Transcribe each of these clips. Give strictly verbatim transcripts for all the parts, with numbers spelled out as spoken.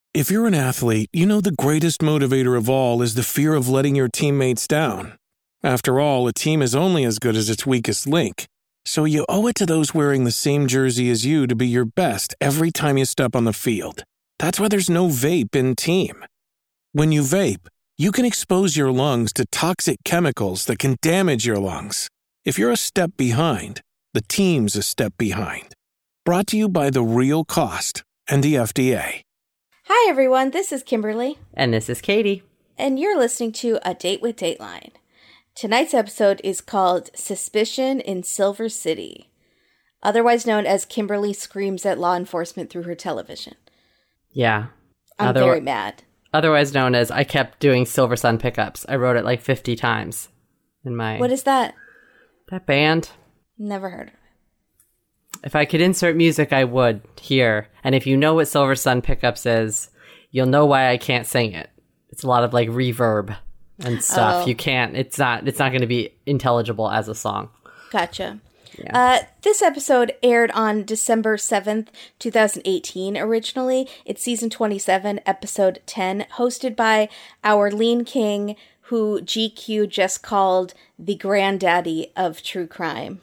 If you're an athlete, you know the greatest motivator of all is the fear of letting your teammates down. After all, a team is only as good as its weakest link. So you owe it to those wearing the same jersey as you to be your best every time you step on the field. That's why there's no vape in team. When you vape, you can expose your lungs to toxic chemicals that can damage your lungs. If you're a step behind, the team's a step behind. Brought to you by The Real Cost and the F D A. Hi, everyone. This is Kimberly. And this is Katie. And you're listening to A Date with Dateline. Tonight's episode is called Suspicion in Silver City, otherwise known as Kimberly Screams at Law Enforcement Through Her Television. Yeah. I'm Other- very mad. Otherwise known as I kept doing Silver Sun pickups. I wrote it like fifty times in my... What is that? That band. Never heard of it. If I could insert music, I would here. And if you know what Silver Sun Pickups is, you'll know why I can't sing it. It's a lot of like reverb and stuff. Oh. You can't. It's not. It's not going to be intelligible as a song. Gotcha. Yeah. Uh, this episode aired on December seventh, twenty eighteen originally. It's season twenty-seven, episode ten, hosted by our lean king, who G Q just called the granddaddy of true crime.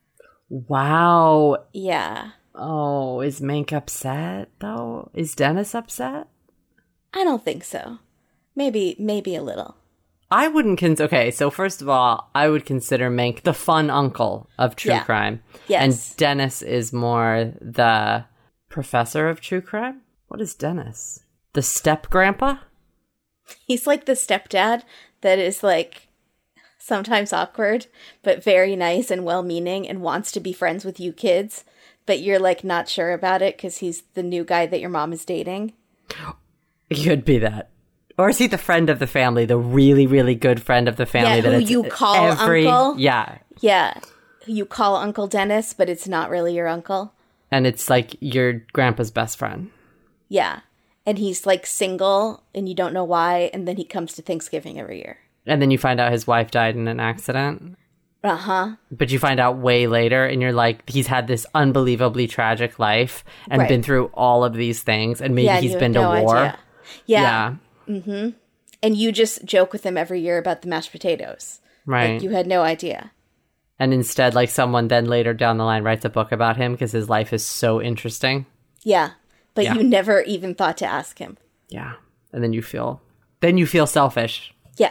Wow. Yeah. Oh, is Mank upset though? Is Dennis upset? I don't think so. Maybe, maybe a little. I wouldn't cons- okay, so first of all, I would consider Mank the fun uncle of true Yeah. crime. Yes. And Dennis is more the professor of true crime? What is Dennis? The step grandpa? He's like the stepdad that is like sometimes awkward, but very nice and well-meaning and wants to be friends with you kids, but you're like not sure about it because he's the new guy that your mom is dating. He could be that. Or is he the friend of the family, the really, really good friend of the family? Yeah, that who it's you call every, uncle? Yeah. Yeah, who you call Uncle Dennis, but it's not really your uncle. And it's like your grandpa's best friend. Yeah, and he's like single and you don't know why, and then he comes to Thanksgiving every year. And then you find out his wife died in an accident. Uh-huh. But you find out way later, and you're like, he's had this unbelievably tragic life and Right. been through all of these things, and maybe Yeah, and he's you have been no to war. idea. Yeah. Yeah. Mm-hmm. And you just joke with him every year about the mashed potatoes. Right. Like, you had no idea. And instead, like, someone then later down the line writes a book about him because his life is so interesting. Yeah. But Yeah. you never even thought to ask him. Yeah. And then you feel, then you feel selfish. Yeah.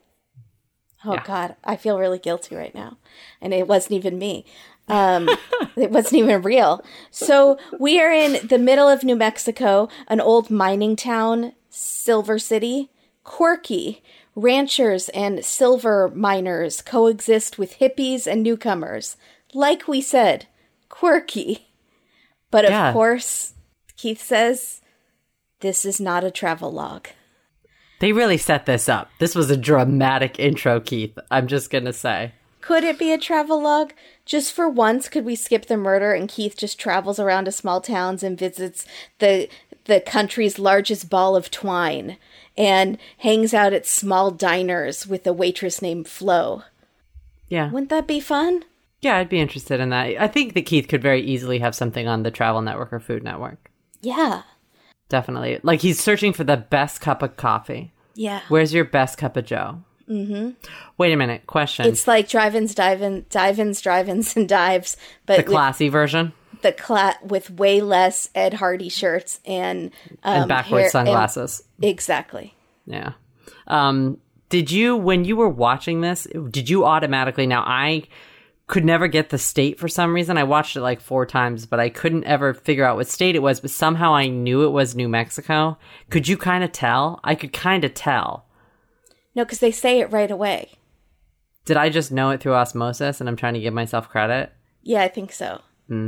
Oh, Yeah. God. I feel really guilty right now. And it wasn't even me. Um, it wasn't even real. So we are in the middle of New Mexico, an old mining town, Silver City. Quirky. Ranchers and silver miners coexist with hippies and newcomers. Like we said, quirky. But of Yeah. course, Keith says, this is not a travel log. They really set this up. This was a dramatic intro, Keith. I'm just going to say. Could it be a travel log? Just for once, could we skip the murder and Keith just travels around to small towns and visits the the country's largest ball of twine and hangs out at small diners with a waitress named Flo? Yeah. Wouldn't that be fun? Yeah, I'd be interested in that. I think that Keith could very easily have something on the Travel Network or Food Network. Yeah. Definitely. Like, he's searching for the best cup of coffee. Yeah. Where's your best cup of Joe? Mm-hmm. Wait a minute. Question. It's like drive-ins, dive-in, dive-ins, drive-ins, and dives, but the classy version? with the cla- with way less Ed Hardy shirts and um, And backwards hair- sunglasses. and- exactly. Yeah. Um, did you, when you were watching this, did you automatically, now I could never get the state for some reason. I watched it like four times, but I couldn't ever figure out what state it was, but somehow I knew it was New Mexico. Could you kind of tell? I could kind of tell. No, because they say it right away. Did I just know it through osmosis and I'm trying to give myself credit? Yeah, I think so.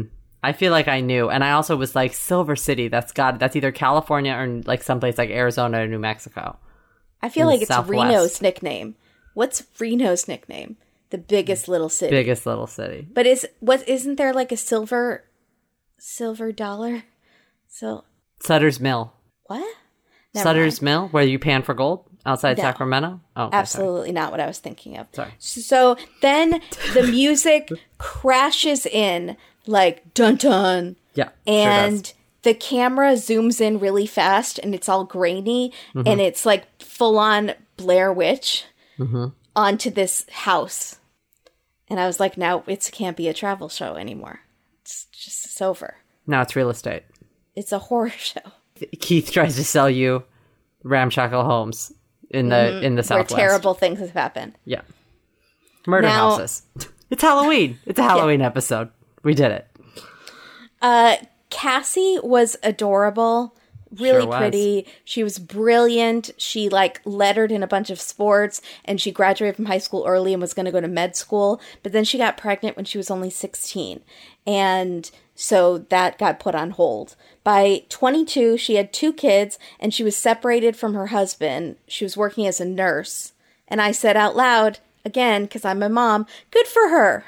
I feel like I knew. And I also was like, Silver City, that's got, that's either California or like someplace like Arizona or New Mexico. I feel In like the it's Southwest. Reno's nickname. What's Reno's nickname? The biggest little city. Biggest little city. But is what isn't there like a silver silver dollar? So Sutter's Mill. what? Never Sutter's mind. Mill, where you pan for gold outside No. Sacramento? Oh, okay, sorry. Absolutely not what I was thinking of. Sorry. So then the music crashes in like dun dun, Yeah. sure and does. the camera zooms in really fast and it's all grainy mm-hmm. and it's like full on Blair Witch mm-hmm. onto this house. And I was like, now it can't be a travel show anymore. It's just it's over. Now it's real estate. It's a horror show. Keith tries to sell you ramshackle homes in the mm-hmm. in the Southwest. Where terrible things have happened. Yeah. Murder now, houses. It's Halloween. It's a Halloween yeah. episode. We did it. Uh, Cassie was adorable. Really sure was. Pretty. She was brilliant. She like lettered in a bunch of sports and she graduated from high school early and was going to go to med school. But then she got pregnant when she was only sixteen. And so that got put on hold. By twenty-two, she had two kids and she was separated from her husband. She was working as a nurse. And I said out loud, again, because I'm a mom, good for her.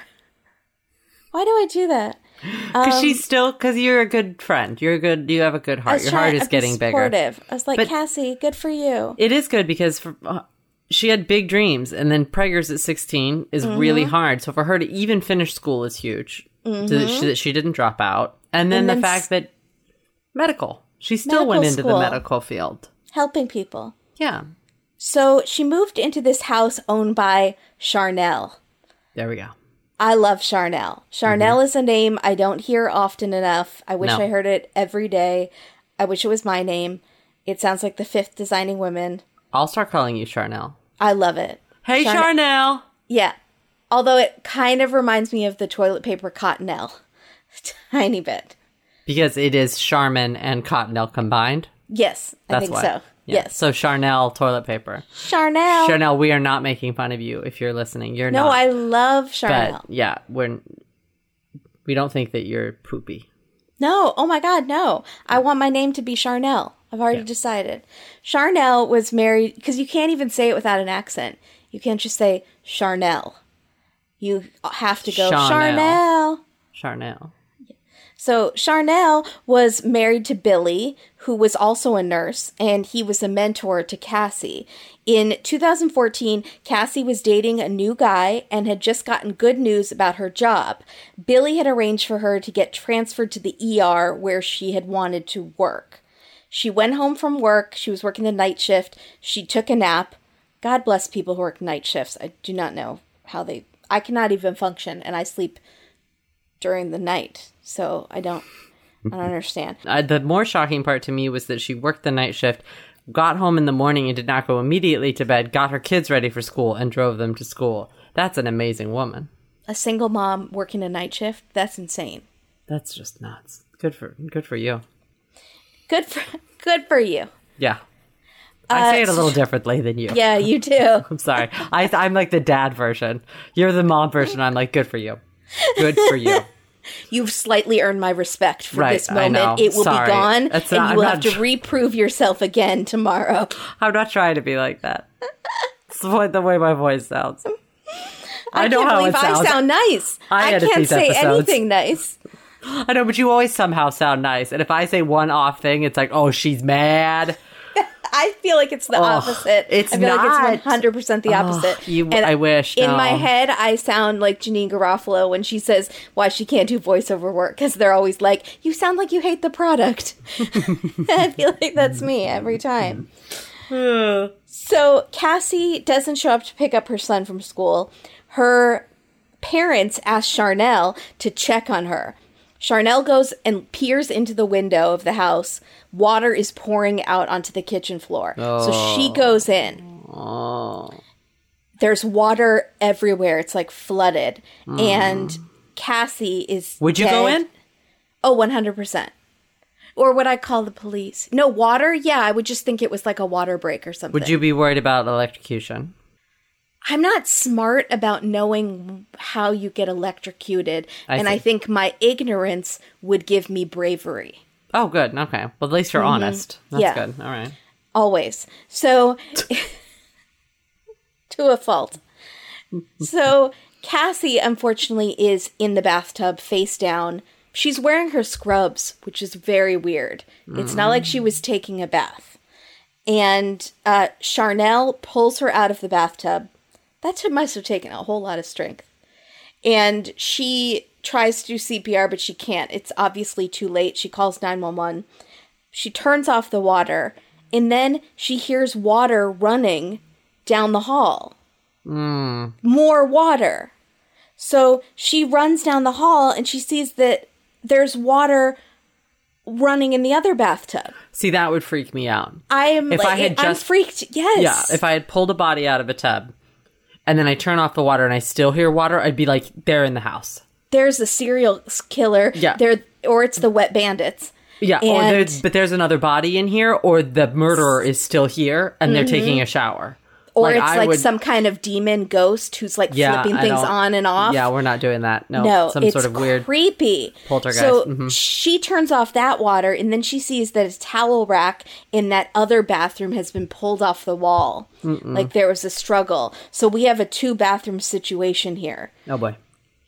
Why do I do that? Because um, she's still, because you're a good friend. You're a good, you have a good heart. Your heart is getting bigger. I was like, but Cassie, good for you. It is good because for, uh, she had big dreams, and then preggers at sixteen is mm-hmm. really hard. So for her to even finish school is huge. Mm-hmm. So that she, that she didn't drop out. And then and the then fact s- that medical, she still medical went into school, the medical field. Helping people. Yeah. So she moved into this house owned by Charnel. There we go. I love Charnel. Charnel mm-hmm. is a name I don't hear often enough. I wish no. I heard it every day. I wish it was my name. It sounds like the fifth Designing Women. I'll start calling you Charnel. I love it. Hey, Charnel. Charnel. Yeah. Although it kind of reminds me of the toilet paper Cottonelle. Tiny bit. Because it is Charmin and Cottonelle combined? Yes, I That's think why. so. Yeah. Yes. So Charnel toilet paper. Charnel. Charnel, we are not making fun of you if you're listening. You're no, not. No, I love Charnel. But yeah, we're we don't think that you're poopy. No. Oh my God, no. I want my name to be Charnel. I've already yeah. decided. Charnel was married, because you can't even say it without an accent. You can't just say Charnel. You have to go Charnel. Charnel. So Charnel was married to Billy, who was also a nurse, and he was a mentor to Cassie. In two thousand fourteen, Cassie was dating a new guy and had just gotten good news about her job. Billy had arranged for her to get transferred to the E R where she had wanted to work. She went home from work. She was working the night shift. She took a nap. God bless people who work night shifts. I do not know how they... I cannot even function, and I sleep during the night. So I don't, I don't understand. Uh, the more shocking part to me was that she worked the night shift, got home in the morning and did not go immediately to bed, got her kids ready for school and drove them to school. That's an amazing woman. A single mom working a night shift? That's insane. That's just nuts. Good for, good for you. Good for, good for you. Yeah. I uh, say it a little differently than you. Yeah, you do. I'm sorry. I, I'm like the dad version. You're the mom version. I'm like, good for you. Good for you. You've slightly earned my respect for right, this moment. It will Sorry. be gone, That's and not, you will have to tr- reprove yourself again tomorrow. I'm not trying to be like that. It's the way my voice sounds. I, I know can't how believe it sounds. I sound nice. I, I can't say episodes. anything nice. I know, but you always somehow sound nice. And if I say one off thing, it's like, oh, she's mad. I feel like it's the oh, opposite. It's I feel not. like it's one hundred percent the opposite. Oh, you, and I wish. In no. my head, I sound like Janine Garofalo when she says why she can't do voiceover work, because they're always like, you sound like you hate the product. I feel like that's me every time. So Cassie doesn't show up to pick up her son from school. Her parents ask Charnel to check on her. Charnel goes and peers into the window of the house. Water is pouring out onto the kitchen floor. Oh. So she goes in. Oh. There's water everywhere. It's like flooded. Mm. And Cassie is Would you dead. go in? Oh, one hundred percent. Or would I call the police? No, water? Yeah, I would just think it was like a water break or something. Would you be worried about electrocution? I'm not smart about knowing how you get electrocuted, I and see. I think my ignorance would give me bravery. Oh, good. Okay. Well, at least you're mm-hmm. honest. That's yeah. good. All right. Always. So, to a fault. So, Cassie, unfortunately, is in the bathtub face down. She's wearing her scrubs, which is very weird. Mm. It's not like she was taking a bath. And uh, Charnel pulls her out of the bathtub. That must have taken a whole lot of strength. And she tries to do C P R, but she can't. It's obviously too late. She calls nine one one. She turns off the water, and then she hears water running down the hall. Mm. More water. So she runs down the hall, and she sees that there's water running in the other bathtub. See, that would freak me out. I am if like, I had I'm just, freaked. Yes. Yeah, if I had pulled a body out of a tub, and then I turn off the water and I still hear water, I'd be like, they're in the house. There's a serial killer. Yeah. There, or it's the wet bandits. Yeah, and, or there's, but there's another body in here, or the murderer is still here, and they're mm-hmm. taking a shower. Or like, it's I like would, some kind of demon ghost who's like yeah, flipping things on and off. Yeah, we're not doing that. No, no some it's sort of weird creepy poltergeist. So mm-hmm. she turns off that water, and then she sees that a towel rack in that other bathroom has been pulled off the wall. Mm-mm. Like there was a struggle. So we have a two bathroom situation here. Oh boy.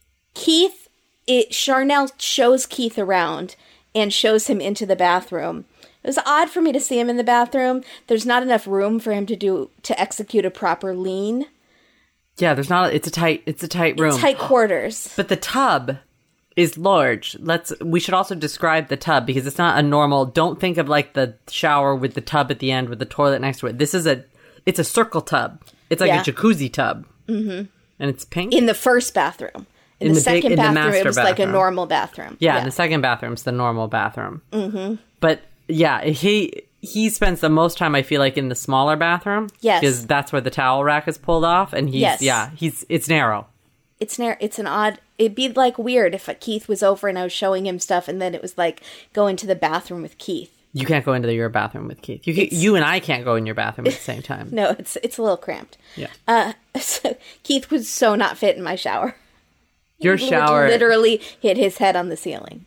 Keith, it Charnel shows Keith around and shows him into the bathroom. It was odd for me to see him in the bathroom. There's not enough room for him to do to execute a proper lean. Yeah, there's not. It's a tight. It's a tight room. It's tight quarters. But the tub is large. Let's. We should also describe the tub because it's not a normal. Don't think of like the shower with the tub at the end with the toilet next to it. This is a. It's a circle tub. It's like yeah. a jacuzzi tub. Mm-hmm. And it's pink in the first bathroom. In, in the, the second big, bathroom, it was bathroom. like a normal bathroom. Yeah, yeah. in the second bathroom's the normal bathroom. Mm-hmm. But. Yeah, he he spends the most time, I feel like, in the smaller bathroom. Yes. Because that's where the towel rack is pulled off. And he's, yes. yeah, he's it's narrow. It's narrow. It's an odd, it'd be like weird if Keith was over and I was showing him stuff and then it was like going to the bathroom with Keith. You can't go into the, your bathroom with Keith. You can, you and I can't go in your bathroom at the same time. No, it's it's a little cramped. Yeah. Uh, so Keith was so not fit in my shower. Your he shower. literally hit his head on the ceiling.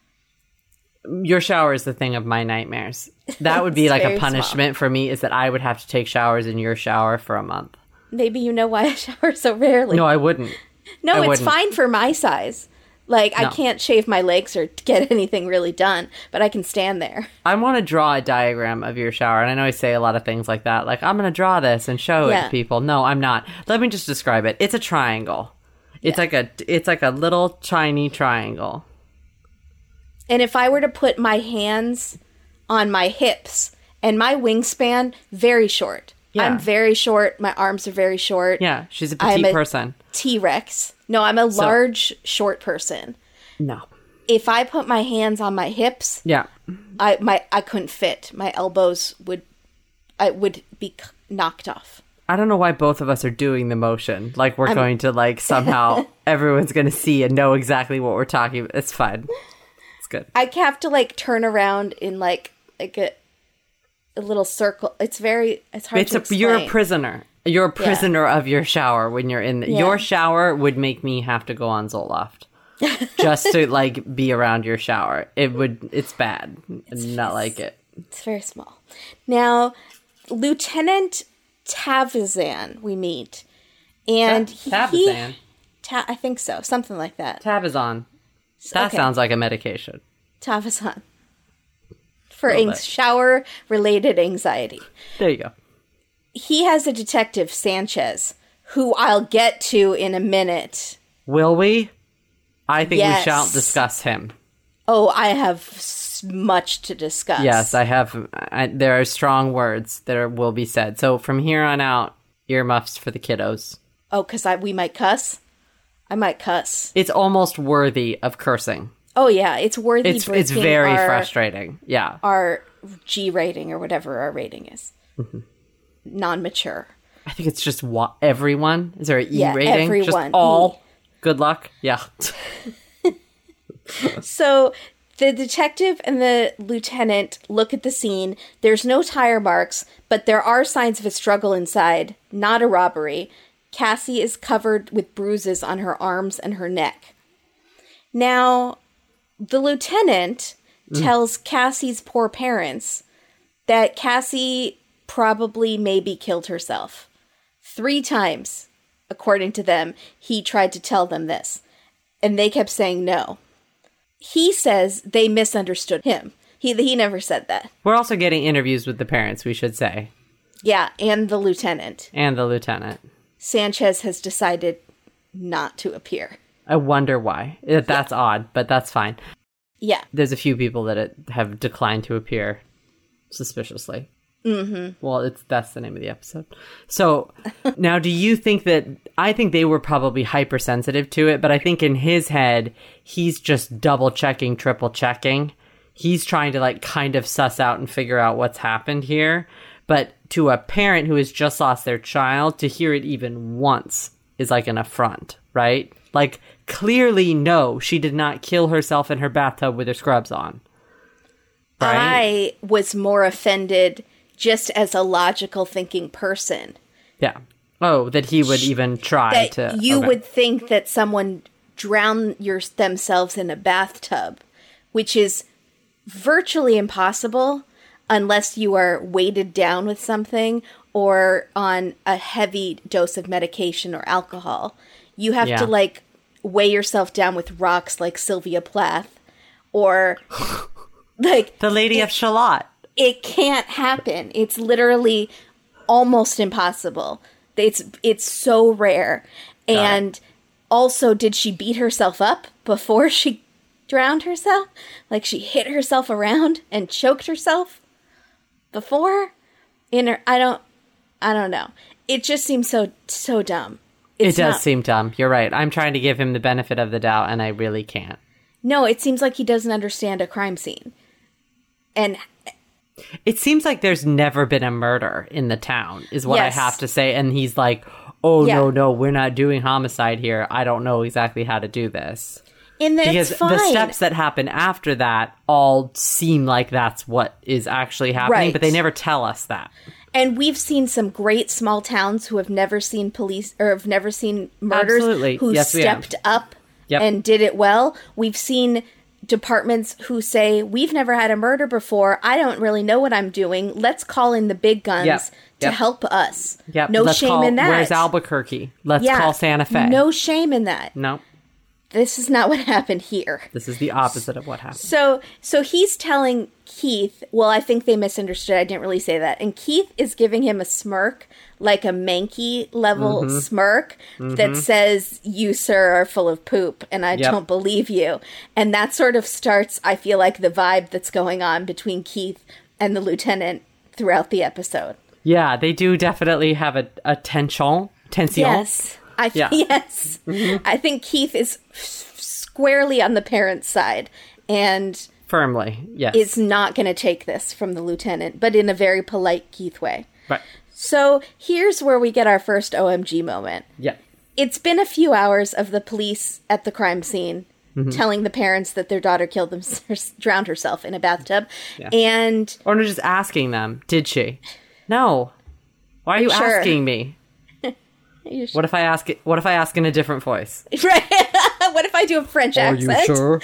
Your shower is the thing of my nightmares. That would be like a punishment small. for me, is that I would have to take showers in your shower for a month. Maybe you know why I shower so rarely. No, I wouldn't. No, I it's wouldn't. fine for my size. Like, no. I can't shave my legs or get anything really done, but I can stand there. I want to draw a diagram of your shower, and I know I say a lot of things like that. Like, I'm going to draw this and show yeah. it to people. No, I'm not. Let me just describe it. It's a triangle. It's yeah. like a it's like a little tiny triangle. And if I were to put my hands on my hips and my wingspan, very short. Yeah. I'm very short. My arms are very short. Yeah, she's a petite I'm a person. T-Rex. No, I'm a so, large, short person. No. If I put my hands on my hips, yeah, I my I couldn't fit. My elbows would I would be knocked off. I don't know why both of us are doing the motion. Like we're I'm, going to like somehow everyone's going to see and know exactly what we're talking about. It's fine. Good. I have to like turn around in like like a, a little circle. It's very it's hard it's to a, explain. You're a prisoner. You're a prisoner yeah. of your shower when you're in the, yeah. your shower would make me have to go on Zoloft just to like be around your shower. It would. It's bad. It's not like it. It's very small. Now, Lieutenant Tavazan, we meet, and Ta- Tavazan. He, ta- I think so, something like that. Tavazan. That okay. sounds like a medication. Tavazan. For ang- shower-related anxiety. There you go. He has a detective, Sanchez, who I'll get to in a minute. Will we? I think yes. we shan't discuss him. Oh, I have much to discuss. Yes, I have. I, there are strong words that are, will be said. So from here on out, earmuffs for the kiddos. Oh, because we might cuss? I might cuss. It's almost worthy of cursing. Oh, yeah. It's worthy It's It's very our, frustrating. Yeah. Our G rating or whatever our rating is. Mm-hmm. Non-mature. I think it's just wa- everyone. Is there an E yeah, rating? Everyone. Just all? E. Good luck? Yeah. So the detective and the lieutenant look at the scene. There's no tire marks, but there are signs of a struggle inside. Not a robbery. Cassie is covered with bruises on her arms and her neck. Now, the lieutenant mm. tells Cassie's poor parents that Cassie probably maybe killed herself. Three times, according to them, he tried to tell them this. And they kept saying no. He says they misunderstood him. He he never said that. We're also getting interviews with the parents, we should say. Yeah, and the lieutenant. And the lieutenant. Sanchez has decided not to appear. I wonder why. That's yeah. odd, but that's fine. Yeah. There's a few people that it, have declined to appear suspiciously. Mm-hmm. Well, it's that's the name of the episode. So now, do you think that, I think they were probably hypersensitive to it, but I think in his head, he's just double checking, triple checking. He's trying to like kind of suss out and figure out what's happened here. But to a parent who has just lost their child, to hear it even once is like an affront, right? Like, clearly, no, she did not kill herself in her bathtub with her scrubs on. Right? I was more offended just as a logical thinking person. Yeah. Oh, that he would even try that to... You okay. would think that someone drowned your, themselves in a bathtub, which is virtually impossible unless you are weighted down with something or on a heavy dose of medication or alcohol. You have yeah. to, like, weigh yourself down with rocks like Sylvia Plath or, like... the Lady it, of Shalott. It can't happen. It's literally almost impossible. It's it's so rare. Got and it. Also, did she beat herself up before she drowned herself? Like, she hit herself around and choked herself before? In her, I don't, I don't know. It just seems so, so dumb. It's it does not, seem dumb. You're right. I'm trying to give him the benefit of the doubt, and I really can't. No, it seems like he doesn't understand a crime scene. And... it seems like there's never been a murder in the town, is what yes. I have to say. And he's like, oh, yeah. no, no, we're not doing homicide here. I don't know exactly how to do this. And that's because fine. The steps that happen after that all seem like that's what is actually happening, right. but they never tell us that. And we've seen some great small towns who have never seen police or have never seen murders Absolutely. who yes, stepped up yep. and did it well. We've seen departments who say, we've never had a murder before. I don't really know what I'm doing. Let's call in the big guns yep. to yep. help us. Yep. No Let's shame call, in that. Where's Albuquerque? Let's yeah. call Santa Fe. No shame in that. No. This is not what happened here. This is the opposite of what happened. So, so he's telling Keith, well, I think they misunderstood. I didn't really say that. And Keith is giving him a smirk, like a Mankey level mm-hmm. smirk mm-hmm. that says, you, sir, are full of poop, and I yep. don't believe you. And that sort of starts, I feel like, the vibe that's going on between Keith and the lieutenant throughout the episode. Yeah, they do definitely have a, a tension. Tension. Yes. I th- yeah. Yes. Mm-hmm. I think Keith is f- squarely on the parent's side and firmly, yes. is not going to take this from the lieutenant, but in a very polite Keith way. Right. So here's where we get our first O M G moment. Yeah. It's been a few hours of the police at the crime scene mm-hmm. telling the parents that their daughter killed them, drowned herself in a bathtub. Yeah. And or just asking them, did she? No. Why are you sure? asking me? Sure? What if I ask it? What if I ask in a different voice? Right. What if I do a French Are accent? Are you sure?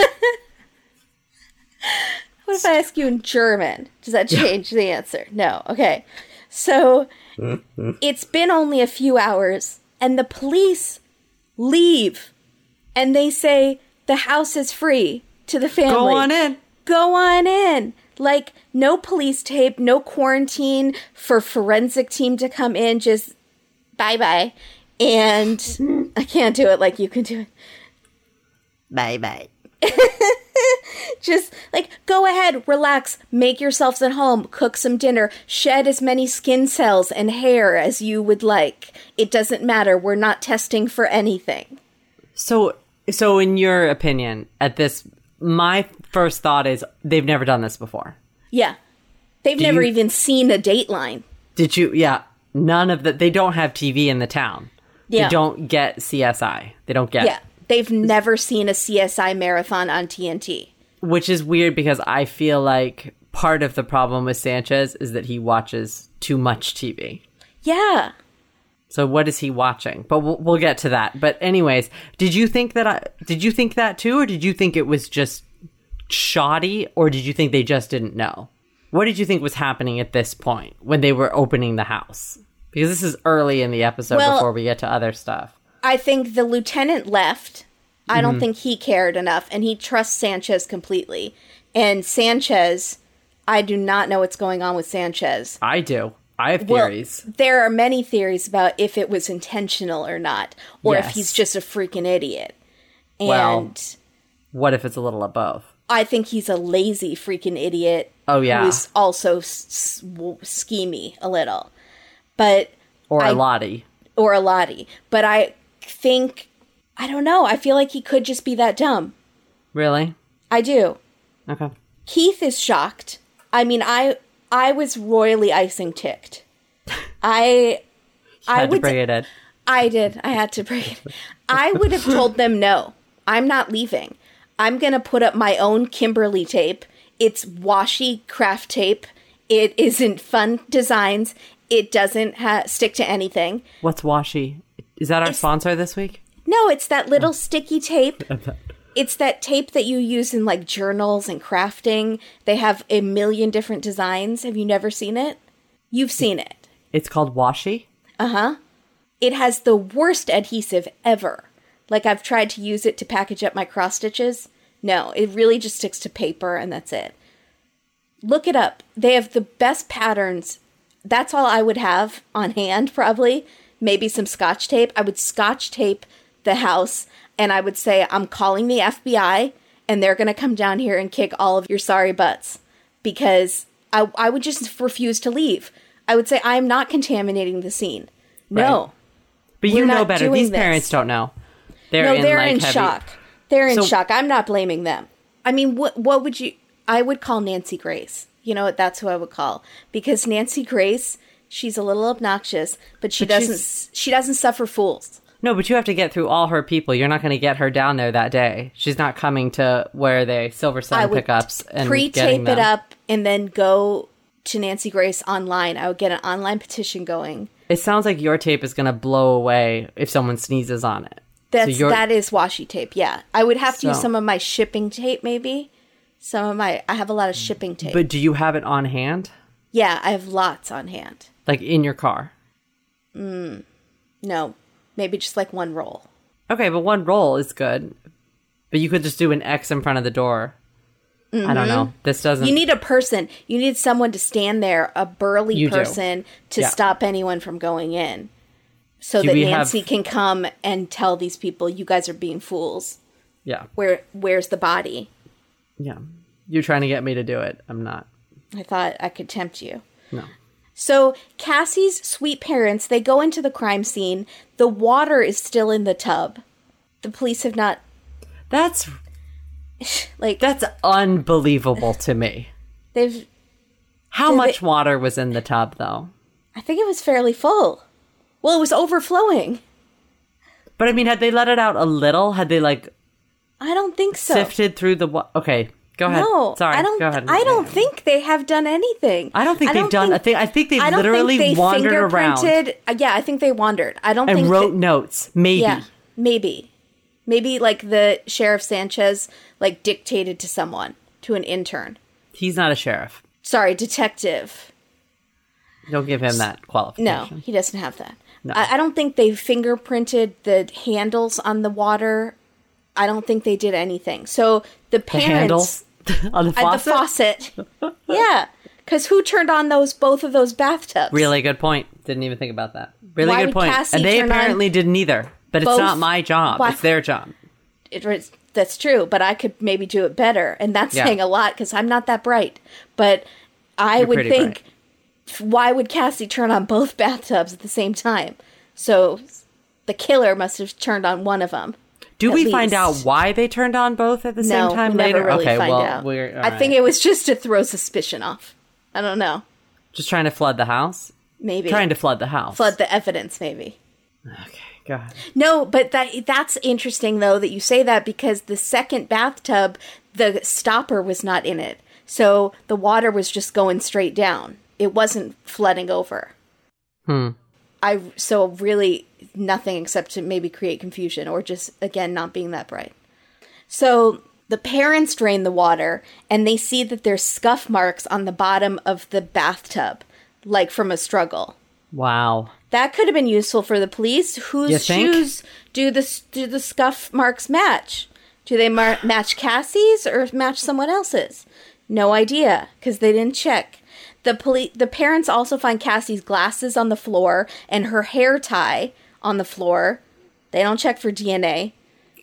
What if I ask you in German? Does that change the answer? No. Okay. So it's been only a few hours, and the police leave, and they say the house is free to the family. Go on in. Go on in. Like, no police tape, no quarantine for forensic team to come in. Just bye-bye. And I can't do it like you can do it. Bye-bye. Just, like, go ahead, relax, make yourselves at home, cook some dinner, shed as many skin cells and hair as you would like. It doesn't matter. We're not testing for anything. So, so in your opinion, at this, my first thought is they've never done this before. Yeah. They've Do never you, even seen a Dateline. Did you? Yeah. None of that. They don't have T V in the town. Yeah. They don't get C S I. They don't get Yeah. They've never seen a C S I marathon on T N T. Which is weird because I feel like part of the problem with Sanchez is that he watches too much T V. Yeah. So what is he watching? But we'll, we'll get to that. But anyways, did you think that I, did you think that too, or did you think it was just shoddy, or did you think they just didn't know? What did you think was happening at this point when they were opening the house? Because this is early in the episode well, before we get to other stuff. I think the lieutenant left. I mm-hmm. don't think he cared enough, and he trusts Sanchez completely. And Sanchez, I do not know what's going on with Sanchez. I do. I have theories. Well, there are many theories about if it was intentional or not, or yes. if he's just a freaking idiot. And Well, what if it's a little of both? I think he's a lazy freaking idiot. Oh, yeah. Who's also s- s- schemy a little. But Or I, a Lottie. Or a Lottie. But I think, I don't know. I feel like he could just be that dumb. Really? I do. Okay. Keith is shocked. I mean, I I was royally icing ticked. I I Had would to bring it in. I did. I had to bring it. I would have told them no. I'm not leaving. I'm going to put up my own Kimberly tape. It's washi craft tape. It isn't fun designs. It doesn't ha- stick to anything. What's washi? Is that our It's- sponsor this week? No, it's that little sticky tape. It's that tape that you use in like journals and crafting. They have a million different designs. Have you never seen it? You've seen it. It's called washi? Uh-huh. It has the worst adhesive ever. Like, I've tried to use it to package up my cross stitches. No, it really just sticks to paper and that's it. Look it up. They have the best patterns. That's all I would have on hand, probably. Maybe some scotch tape. I would scotch tape the house and I would say, I'm calling the F B I and they're going to come down here and kick all of your sorry butts. Because I, I would just refuse to leave. I would say, I'm not contaminating the scene. No. Right. But We're you know not better. doing These this. parents don't know. They're no, in, they're like, in heavy... shock. They're in So- shock. I'm not blaming them. I mean, what what would you... I would call Nancy Grace. You know what? That's who I would call. Because Nancy Grace, she's a little obnoxious, but she But she's- doesn't she doesn't suffer fools. No, but you have to get through all her people. You're not going to get her down there that day. She's not coming to where they Silver I Sun would pickups and pre-tape getting them. it up and then go to Nancy Grace online. I would get an online petition going. It sounds like your tape is going to blow away if someone sneezes on it. That's So you're- that is washi tape. Yeah, I would have to use So- some of my shipping tape. Maybe some of my. I have a lot of shipping tape. But do you have it on hand? Yeah, I have lots on hand. Like in your car? No, maybe just like one roll. Okay, but one roll is good. But you could just do an X in front of the door. I don't know. This doesn't... You need a person. You need someone to stand there, a burly You do. person, to Yeah. stop anyone from going in. So Do that we Nancy have- can come and tell these people, you guys are being fools. Yeah. Where Where's the body? Yeah. You're trying to get me to do it. I'm not. I thought I could tempt you. No. So Cassie's sweet parents, they go into the crime scene. The water is still in the tub. The police have not, That's... like, That's unbelievable to me. they've, How Did much they- water was in the tub, though? I think it was fairly full. Well, it was overflowing. But I mean, had they let it out a little? Had they, like, I don't think so. sifted through the... Wa- okay, go ahead. No, Sorry, I don't. go ahead. I don't think they have done anything. I don't think they've done a thing. I think they I don't literally think they wandered around. fingerprinted- uh, Yeah, I think they wandered. I don't And think wrote that- notes. Maybe. Yeah, maybe, maybe like the Sheriff Sanchez like dictated to someone, to an intern. He's not a sheriff. Sorry, detective. Don't give him that No, qualification. he doesn't have that. No. I, I don't think they fingerprinted the handles on the water. I don't think they did anything. So the The parents handles on the at faucet? the faucet. Yeah, because who turned on those both of those bathtubs? Really good point. Didn't even think about that. Really Why good would point. Cassie And they turn on apparently didn't either. But it's both- not my job. Why- It's their job. It was, that's true, but I could maybe do it better, and that's Yeah. saying a lot because I'm not that bright. But I You're would pretty think, why would Cassie turn on both bathtubs at the same time? So the killer must have turned on one of them. Do at we find least. out why they turned on both at the No, same time we later? never really okay, find well, out. we're. I think it was just to throw suspicion off. I don't know. Just trying to flood the house? Maybe Trying to flood the house. flood the evidence. Maybe. Okay, go ahead. No, but that that's interesting though that you say that because the second bathtub, the stopper was not in it, so the water was just going straight down. It wasn't flooding over. Hmm. I so really nothing except to maybe create confusion or just again not being that bright. So the parents drain the water and they see that there's scuff marks on the bottom of the bathtub, like from a struggle. Wow. That could have been useful for the police. You Whose think? shoes do the do the scuff marks match? Do they mar- match Cassie's or match someone else's? No idea because they didn't check. The poli- the parents also find Cassie's glasses on the floor and her hair tie on the floor. They don't check for D N A.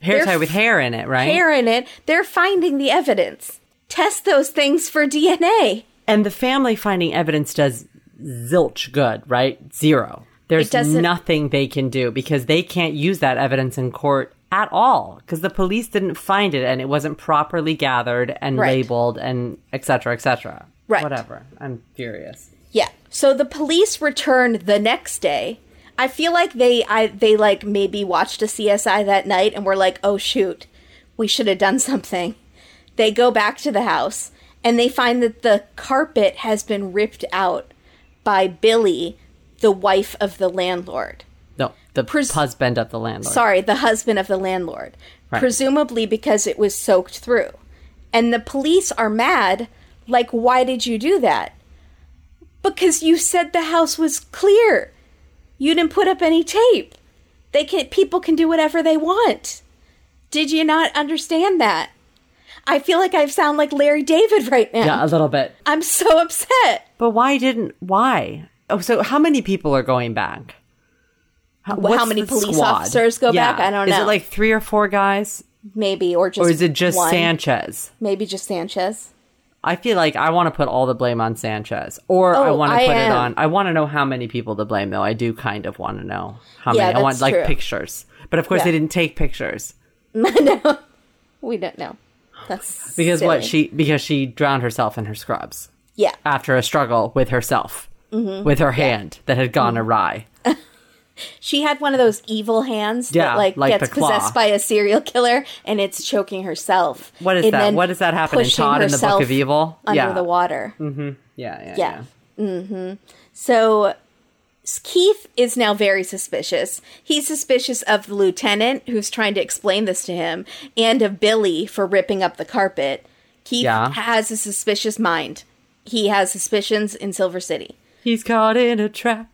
Hair They're tie with hair in it, right? Hair in it. They're finding the evidence. Test those things for D N A. And the family finding evidence does zilch good, right? Zero. There's nothing they can do because they can't use that evidence in court at all because the police didn't find it and it wasn't properly gathered and right. labeled and et cetera, et cetera. Right. Whatever. I'm furious. Yeah. So the police returned the next day. I feel like they, I, they like maybe watched a C S I that night and were like, oh shoot, we should have done something. They go back to the house and they find that the carpet has been ripped out by Billy, the wife of the landlord. No, the Pres- husband of the landlord. Sorry, the husband of the landlord. Right. Presumably because it was soaked through. And the police are mad, like, why did you do that? Because you said the house was clear. You didn't put up any tape. They can people can do whatever they want. Did you not understand that? I feel like I sound like Larry David right now. Yeah, a little bit. I'm so upset. But why didn't, why? Oh, so how many people are going back? How, Well, how many the police squad? officers go Yeah. back? I don't Is know. it like three or four guys? Maybe, or just Or is it just one. Sanchez? Maybe just Sanchez. I feel like I want to put all the blame on Sanchez. Or I Oh, want to I put am. it on, I want to know how many people to blame, though. I do kind of want to know how Yeah, many. I want, that's like, true. pictures. But of course, Yeah. they didn't take pictures. No, we don't know. That's Because silly. what? She Because she drowned herself in her scrubs. Yeah. After a struggle with herself. Mm-hmm. With her hand that had gone awry. She had one of those evil hands Yeah, that like, like gets the claw. possessed by a serial killer and it's choking herself. What is and that? then What does that happen in pushing Todd in the Book herself of Evil? Under Yeah. the water. Mm-hmm. Yeah, yeah, Yeah. yeah. Mm-hmm. So Keith is now very suspicious. He's suspicious of the lieutenant who's trying to explain this to him and of Billy for ripping up the carpet. Keith Yeah. has a suspicious mind. He has suspicions in Silver City. He's caught in a trap.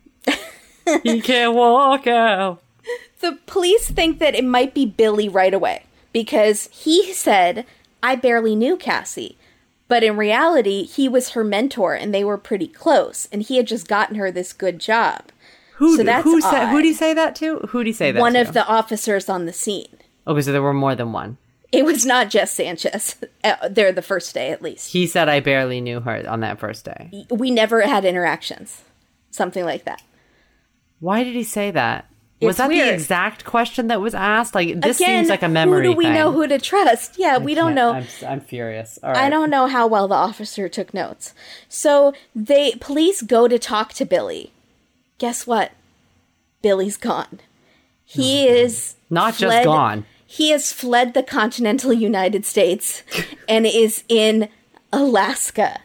He can't walk out. The police think that it might be Billy right away because he said, I barely knew Cassie. But in reality, he was her mentor and they were pretty close and he had just gotten her this good job. Who, So that's who said? odd. Who did he say that to? Who did he say that One to? of the officers on the scene. Okay, so there were more than one. It was not just Sanchez. Uh, there the first day, at least. He said, I barely knew her on that first day. We never had interactions. Something like that. Why did he say that? Was It's that weird. the exact question that was asked? Like, this Again, seems like a memory who do we thing. know who to trust? Yeah, we don't know. I'm, I'm furious. All right. I don't know how well the officer took notes. So they police go to talk to Billy. Guess what? Billy's gone. He is Not just fled- gone. He has fled the continental United States and is in Alaska.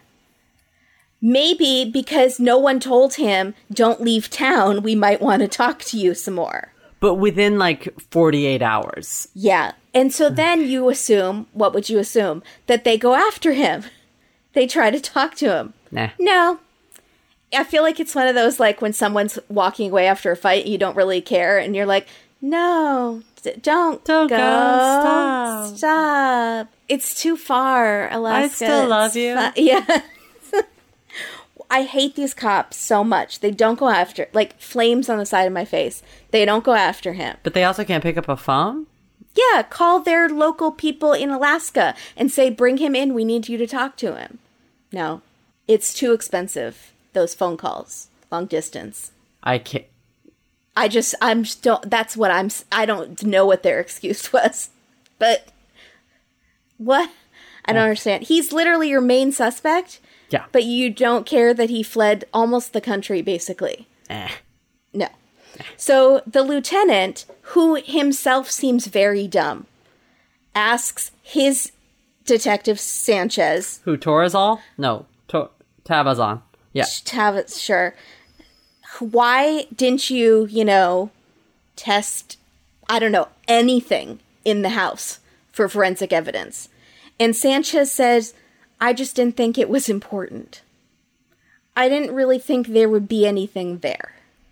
Maybe because no one told him, don't leave town, we might want to talk to you some more. But within like forty-eight hours. Yeah. And so then you assume, what would you assume? That they go after him. They try to talk to him. Nah. No. I feel like it's one of those, like, when someone's walking away after a fight, you don't really care, and you're like, no, d- don't, Don't go. go, stop. Stop. It's too far, Alaska. still love It's you. fi- yeah. I hate these cops so much. They don't go after, like, flames on the side of my face. They don't go after him. But they also can't pick up a phone? Yeah, call their local people in Alaska and say, bring him in. We need you to talk to him. No, it's too expensive, those phone calls, long distance. I can't. I just, I'm just don't, that's what I'm, I don't know what their excuse was. But, what? I don't understand. He's literally your main suspect, Yeah. but you don't care that he fled almost the country, basically. Eh. No. So the lieutenant, who himself seems very dumb, asks his detective Sanchez, Who, Torazol? No, to- Tabazon. Yeah. Tav- sure, why didn't you, you know, test, I don't know, anything in the house for forensic evidence? And Sanchez says, I just didn't think it was important. I didn't really think there would be anything there.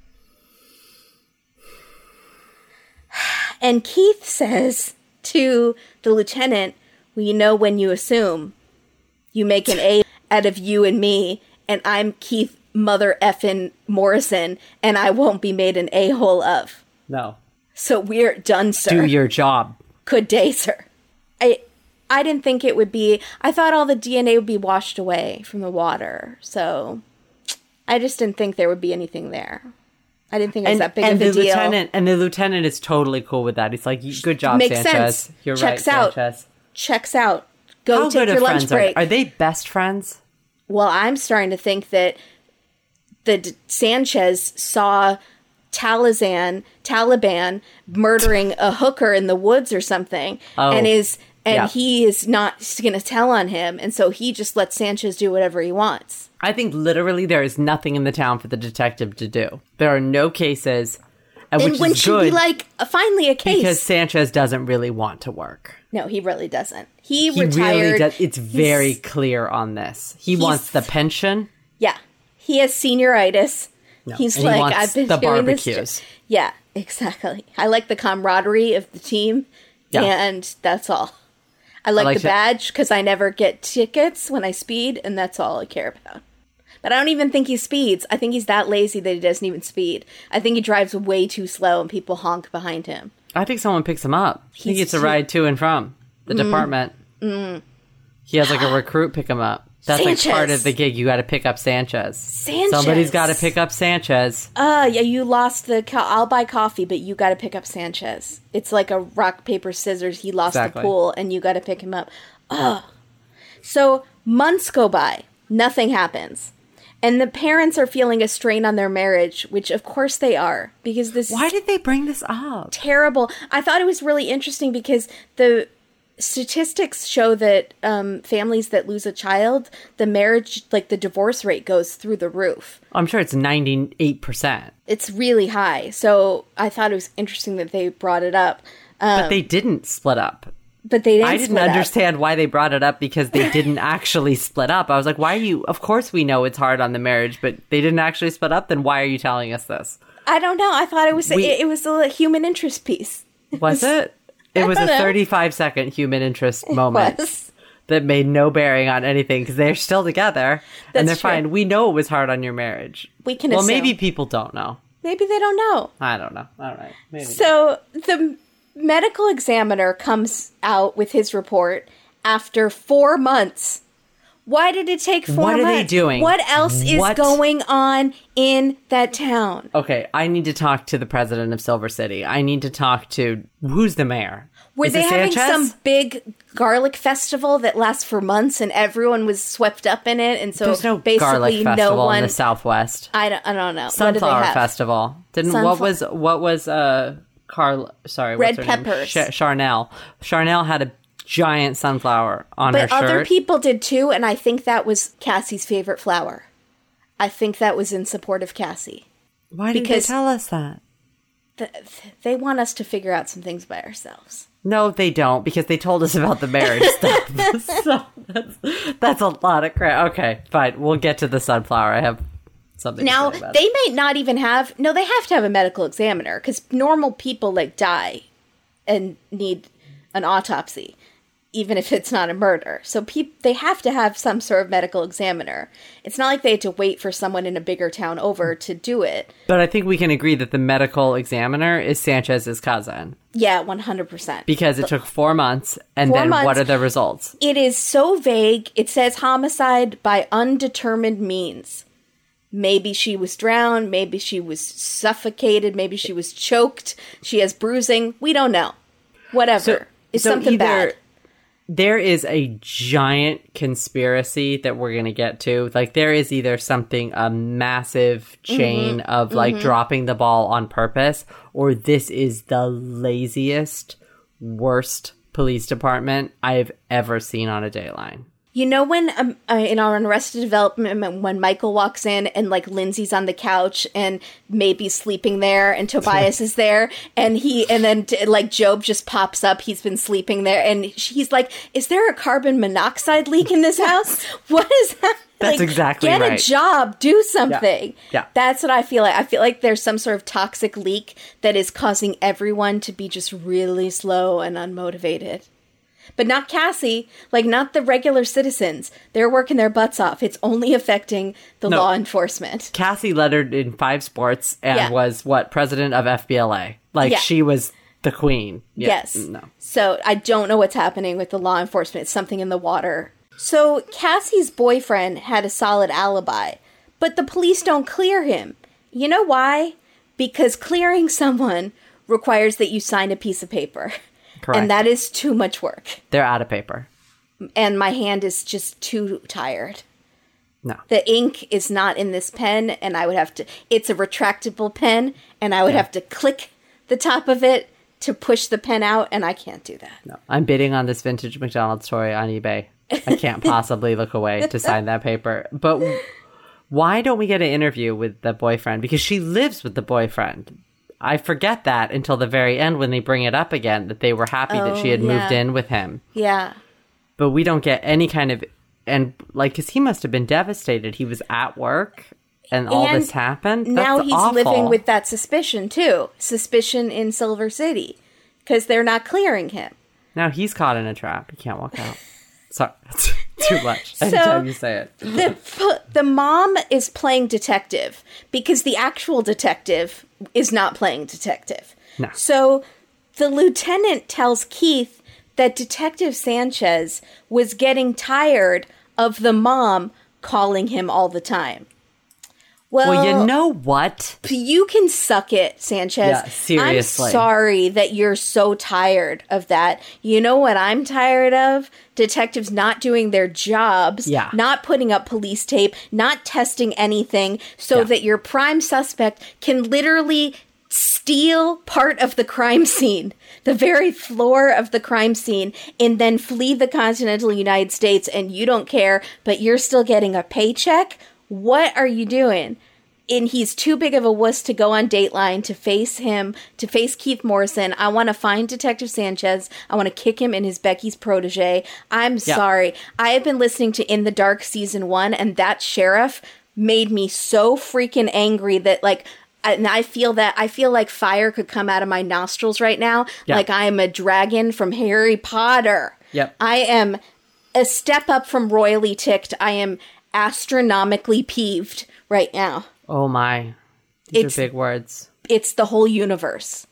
And Keith says to the lieutenant, well, you know, when you assume, you make an A out of you and me, and I'm Keith Mother effin' Morrison, and I won't be made an a-hole of. No. So we're done, sir. Do your job. could daze her. I I didn't think it would be. I thought all the D N A would be washed away from the water. So I just didn't think there would be anything there. I didn't think it was and, that big and of a the deal. Lieutenant, and the lieutenant is totally cool with that. He's like, good job, Makes Sanchez. sense. You're Checks right, out. Sanchez. Checks out. Go How take good your of lunch friends are, break. are they best friends? Well, I'm starting to think that the D- Sanchez saw Taliban, Taliban murdering a hooker in the woods or something, Oh, and is and yeah. he is not going to tell on him, and so he just lets Sanchez do whatever he wants. I think literally there is nothing in the town for the detective to do. There are no cases, and And which when is should good be like uh, finally a case? because Sanchez doesn't really want to work. No, he really doesn't. He, He retired. really does. It's He's- very clear on this. He wants the pension. Yeah, he has senioritis. No, He's and he like, wants I've been the doing this. barbecues. jo- Yeah, exactly. I like the camaraderie of the team, Yeah. and that's all. I like, like the to- badge because I never get tickets when I speed, and that's all I care about. But I don't even think he speeds. I think he's that lazy that he doesn't even speed. I think he drives way too slow, and people honk behind him. I think someone picks him up. He He's gets a too- ride to and from the department. Mm. He has like a recruit pick him up. That's Sanchez. like part of the gig. You got to pick up Sanchez. Sanchez. Somebody's got to pick up Sanchez. Uh, yeah, you lost the. Co- I'll buy coffee, but you got to pick up Sanchez. It's like a rock paper scissors. He lost Exactly. the pool, and you got to pick him up. Ugh. So months go by, nothing happens, and the parents are feeling a strain on their marriage, which of course they are because this Why did they bring this up? terrible. I thought it was really interesting because the statistics show that um, families that lose a child, the marriage, like the divorce rate goes through the roof. I'm sure it's ninety-eight percent. It's really high. So I thought it was interesting that they brought it up. Um, But they didn't split up. but they didn't I didn't split up. understand why they brought it up because they didn't actually split up. I was like, why are you? Of course we know it's hard on the marriage, but they didn't actually split up. Then why are you telling us this? I don't know. I thought it was We- it, it was a human interest piece. Was it? It was a don't know. thirty-five second human interest moment Was. that made no bearing on anything because they're still together and they're That's true. fine. We know it was hard on your marriage. We can Well, assume. maybe people don't know. Maybe they don't know. I don't know. All right. Maybe. So the medical examiner comes out with his report after four months. Why did it take four What are months? they doing? What else is What? going on in that town? Okay, I need to talk to the president of Silver City. I need to talk to who's the mayor? Were Is they it having Sanchez? some big garlic festival that lasts for months and everyone was swept up in it? And so There's no basically garlic festival no one. in the Southwest. I don't. I don't know. What do they Sunflower have? Festival. Didn't Sunfl- what was what was uh Carl? Sorry, Red what's her name? peppers. Sh- Charnel. Charnel had a giant sunflower on But her other shirt. people did too, and I think that was Cassie's favorite flower. I think that was in support of Cassie. Why didn't because- they tell us that? Th- They want us to figure out some things by ourselves. No, they don't, because they told us about the marriage stuff. So that's, that's a lot of crap. Okay, fine. We'll get to the sunflower. I have something Now, to say about they it. may not even have... No, they have to have a medical examiner, because normal people, like, die and need an autopsy, even if it's not a murder. So peop- they have to have some sort of medical examiner. It's not like they had to wait for someone in a bigger town over to do it. But I think we can agree that the medical examiner is Sanchez's cousin, Yeah, one hundred percent. because it took four months, and Four then what months. are the results? It is so vague. It says homicide by undetermined means. Maybe she was drowned. Maybe she was suffocated. Maybe she was choked. She has bruising. We don't know. Whatever. So- it's so something either- bad. There is a giant conspiracy that we're going to get to. Like, there is either something, a massive chain Mm-hmm. of, like, dropping the ball on purpose, or this is the laziest, worst police department I've ever seen on a Dayline. You know when um, uh, in our Arrested Development, when Michael walks in and like Lindsay's on the couch and maybe's sleeping there and Tobias is there and he and then t- like Job just pops up. He's been sleeping there and he's like, "Is there a carbon monoxide leak in this house? What is that?" That's Like, exactly get right. a job, do something. Yeah. That's what I feel like. I feel like there's some sort of toxic leak that is causing everyone to be just really slow and unmotivated. But not Cassie, like not the regular citizens. They're working their butts off. It's only affecting the No. law enforcement. Cassie lettered in five sports and Yeah. was, what, president of F B L A. Like, Yeah. she was The queen. Yeah. Yes. No. So I don't know what's happening with the law enforcement. It's something in the water. So Cassie's boyfriend had a solid alibi, but the police don't clear him. You know why? Because clearing someone requires that you sign a piece of paper. Correct. And that is too much work. They're out of paper. And my hand is just too tired. No. The ink is not in this pen, and I would have to... It's a retractable pen, and I would Yeah. have to click the top of it to push the pen out, and I can't do that. No. I'm bidding on this vintage McDonald's toy on eBay. I can't possibly look away to sign that paper. But why don't we get an interview with the boyfriend? Because she lives with the boyfriend. I forget that until the very end when they bring it up again, that they were happy Oh, that she had yeah. moved in with him. Yeah. But we don't get any kind of... And, like, because he must have been devastated. He was at work and all And this happened. That's now he's awful. living with that suspicion, too. Suspicion in Silver City. Because they're not clearing him. Now he's caught in a trap. He can't walk out. Sorry. That's too much. So- Anytime you say it. The, the mom is playing detective because the actual detective is not playing detective. No. So the lieutenant tells Keith that Detective Sanchez was getting tired of the mom calling him all the time. Well, Well, you know what? you can suck it, Sanchez. Yeah, seriously. I'm sorry that you're so tired of that. You know what I'm tired of? Detectives not doing their jobs, Yeah. not putting up police tape, not testing anything so Yeah. that your prime suspect can literally steal part of the crime scene, the very floor of the crime scene, and then flee the continental United States, and you don't care, but you're still getting a paycheck? What are you doing? And he's too big of a wuss to go on Dateline to face him, to face Keith Morrison. I want to find Detective Sanchez. I want to kick him in his Becky's protege. I'm Yeah. sorry. I have been listening to In the Dark season one, and that sheriff made me so freaking angry that, like, and I feel that, I feel like fire could come out of my nostrils right now. Yeah. Like I am a dragon from Harry Potter. Yep. I am a step up from royally ticked. I am astronomically peeved right now. Oh my. These It's- are big words. It's the whole universe.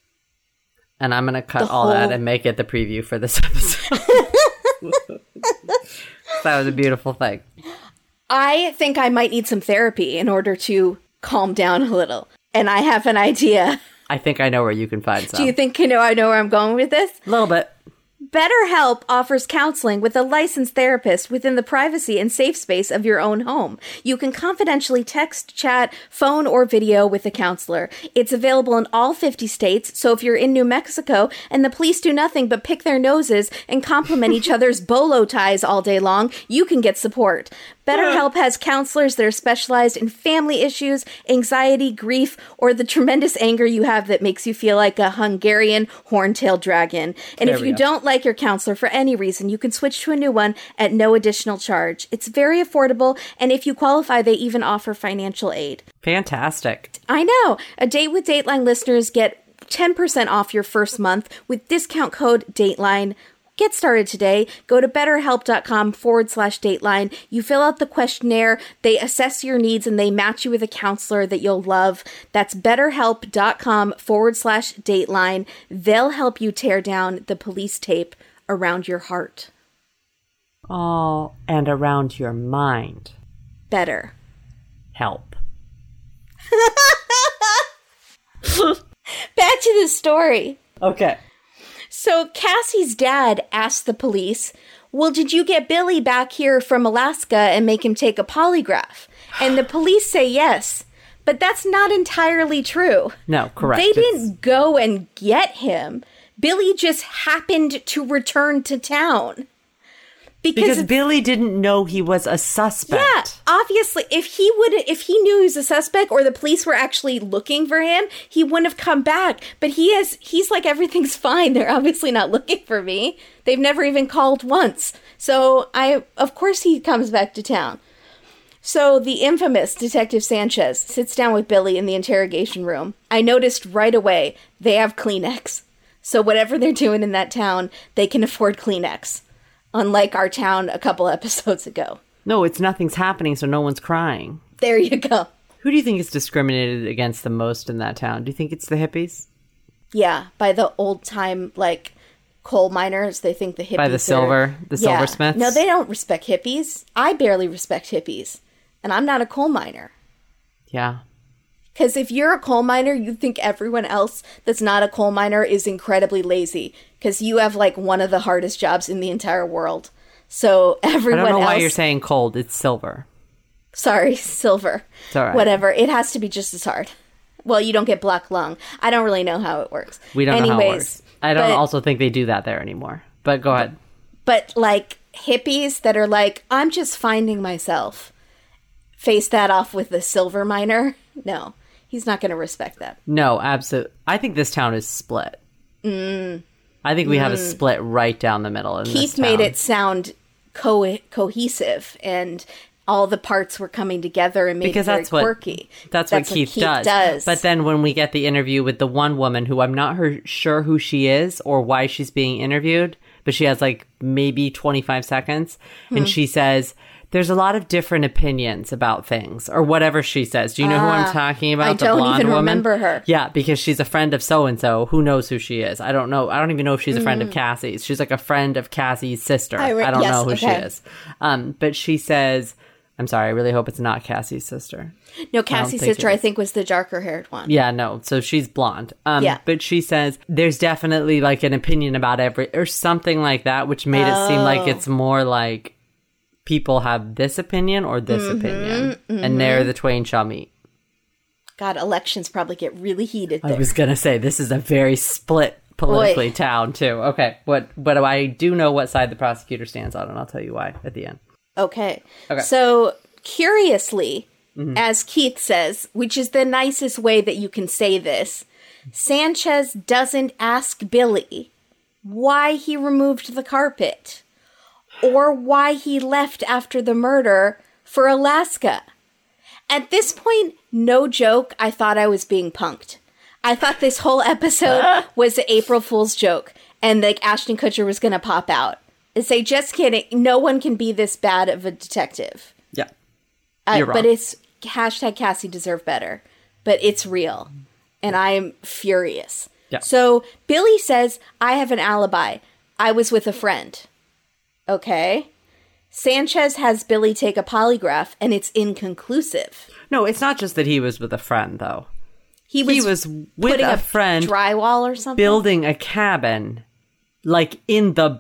And I'm going to cut The all that whole- and make it the preview for this episode. That was a beautiful thing. I think I might need some therapy in order to calm down a little. And I have an idea. I think I know where you can find some. Do you think you know I know where I'm going with this? A little bit. BetterHelp offers counseling with a licensed therapist within the privacy and safe space of your own home. You can confidentially text, chat, phone, or video with a counselor. It's available in all fifty states, so if you're in New Mexico and the police do nothing but pick their noses and compliment each other's bolo ties all day long, you can get support. BetterHelp has counselors that are specialized in family issues, anxiety, grief, or the tremendous anger you have that makes you feel like a Hungarian horned-tailed dragon. And There if we you go. don't like your counselor for any reason, you can switch to a new one at no additional charge. It's very affordable, and if you qualify, they even offer financial aid. Fantastic. I know. A Date with Dateline listeners get ten percent off your first month with discount code DATELINE. Get started today. Go to betterhelp.com forward slash dateline. You fill out the questionnaire, they assess your needs, and they match you with a counselor that you'll love. That's betterhelp.com forward slash dateline. They'll help you tear down the police tape around your heart. Oh, and around your mind. Better. Help. Back to the story. Okay. So Cassie's dad asked the police, well, did you get Billy back here from Alaska and make him take a polygraph? And the police say yes. But that's not entirely true. No, correct. They It's- didn't go and get him. Billy just happened to return to town. Because, Because Billy didn't know he was a suspect. yeah, obviously, if he would, if he knew he was a suspect or the police were actually looking for him, he wouldn't have come back. But he has, he's like, everything's fine. They're obviously not looking for me. They've never even called once. So I, of course, he comes back to town. So the infamous Detective Sanchez sits down with Billy in the interrogation room. I noticed right away they have Kleenex. So whatever they're doing in that town, they can afford Kleenex. Unlike our town a couple episodes ago. No, it's nothing's happening, so no one's crying. There you go. Who do you think is discriminated against the most in that town? Do you think it's the hippies? Yeah, by the old time, like, coal miners. They think the hippies By the silver, are, the yeah. silversmiths? No, they don't respect hippies. I barely respect hippies. And I'm not a coal miner. Yeah. Because if you're a coal miner, you think everyone else that's not a coal miner is incredibly lazy. Because you have, like, one of the hardest jobs in the entire world. So everyone I don't know else... why you're saying cold. It's silver. Sorry, silver. It's all right. Whatever. It has to be just as hard. Well, you don't get black lung. I don't really know how it works. We don't Anyways, know how it works. I don't but, also think they do that there anymore. But go ahead. But, like, hippies that are like, I'm just finding myself, face that off with the silver miner. No, he's not going to respect that. No, absolutely. I think this town is split. Mm. I think we mm. have a split right down the middle. In Keith this town. made it sound co- cohesive, and all the parts were coming together and made because it very that's what, quirky. That's, that's what, what Keith, Keith does. does. But then when we get the interview with the one woman who I'm not her, sure who she is or why she's being interviewed, but she has like maybe twenty-five seconds, hmm. and she says, there's a lot of different opinions about things, or whatever she says. Do you know uh, who I'm talking about? I the don't blonde even woman? remember her. Yeah, because she's a friend of so-and-so. Who knows who she is? I don't know. I don't even know if she's a friend mm. of Cassie's. She's like a friend of Cassie's sister. I, re- I don't yes, know who okay. she is. Um, but she says... I'm sorry, I really hope it's not Cassie's sister. No, Cassie's I sister, I think, was the darker-haired one. Yeah, no, so she's blonde. Um, yeah. But she says there's definitely, like, an opinion about every... or something like that, which made oh. it seem like it's more like people have this opinion or this mm-hmm, opinion, mm-hmm. and there the twain shall meet. God, elections probably get really heated there. I was going to say, this is a very split politically Boy. town, too. Okay, but, but I do know what side the prosecutor stands on, and I'll tell you why at the end. Okay. okay. So, curiously, mm-hmm. as Keith says, which is the nicest way that you can say this, Sanchez doesn't ask Billy why he removed the carpet or why he left after the murder for Alaska. At this point, no joke, I thought I was being punked. I thought this whole episode was an April Fool's joke, and like Ashton Kutcher was going to pop out. And say, just kidding. No one can be this bad of a detective. Yeah. Uh, You're wrong. But it's hashtag Cassie deserve better. But it's real. And I'm furious. Yeah. So Billy says, I have an alibi. I was with a friend. Okay. Sanchez has Billy take a polygraph, and it's inconclusive. No, it's not just that he was with a friend, though. He was, he was with a, a friend. Drywall or something? Building a cabin. Like, in the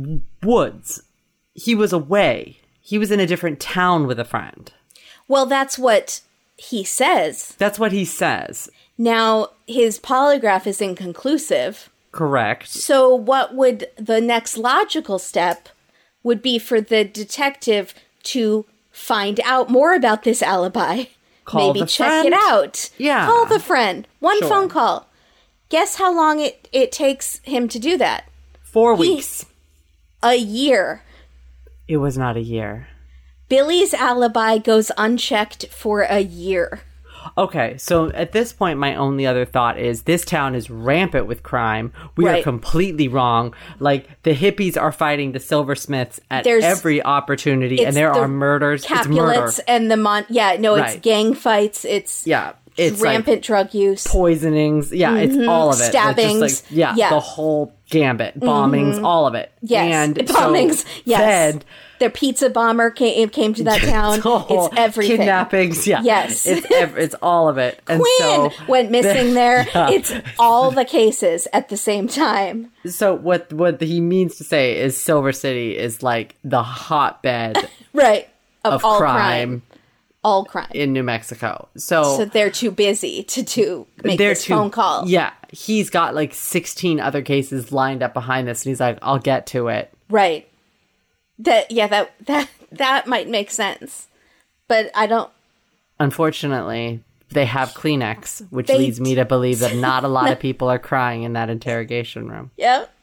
woods. He was away. He was in a different town with a friend. Well, that's what he says. That's what he says. Now, his polygraph is inconclusive. Correct. So what would the next logical step would be for the detective to find out more about this alibi. Call Maybe the check friend. it out. Yeah. Call the friend. One Sure. phone call. Guess how long it, it takes him to do that? Four He- weeks. A year. It was not a year. Billy's alibi goes unchecked for a year. Okay, so at this point, my only other thought is this town is rampant with crime. We Right. are completely wrong. Like, the hippies are fighting the silversmiths at There's- every opportunity, It's and there the are murders. It's murder. Capulets and the mon. Yeah, no, it's Right. gang fights. It's Yeah, it's rampant like drug use. poisonings. Yeah, it's all of it. It's just Stabbings. like, yeah, Yeah. the whole gambit. Bombings, all of it. Yes, And bombings. So yes, Fed, their pizza bomber came came to that town. the whole It's everything. Kidnappings. Yeah. Yes. It's, ev- it's all of it. And Quinn so, went missing there. Yeah. It's all the cases at the same time. So what what he means to say is Silver City is like the hotbed Right. Of, of all crime, crime. All crime. in New Mexico. So, So they're too busy to do make they're this too- phone call. Yeah, he's got like sixteen other cases lined up behind this, and he's like, "I'll get to it." Right. That yeah, that that that might make sense. But I don't Unfortunately, they have Kleenex, which They leads me to believe that not a lot of people are crying in that interrogation room. Yep.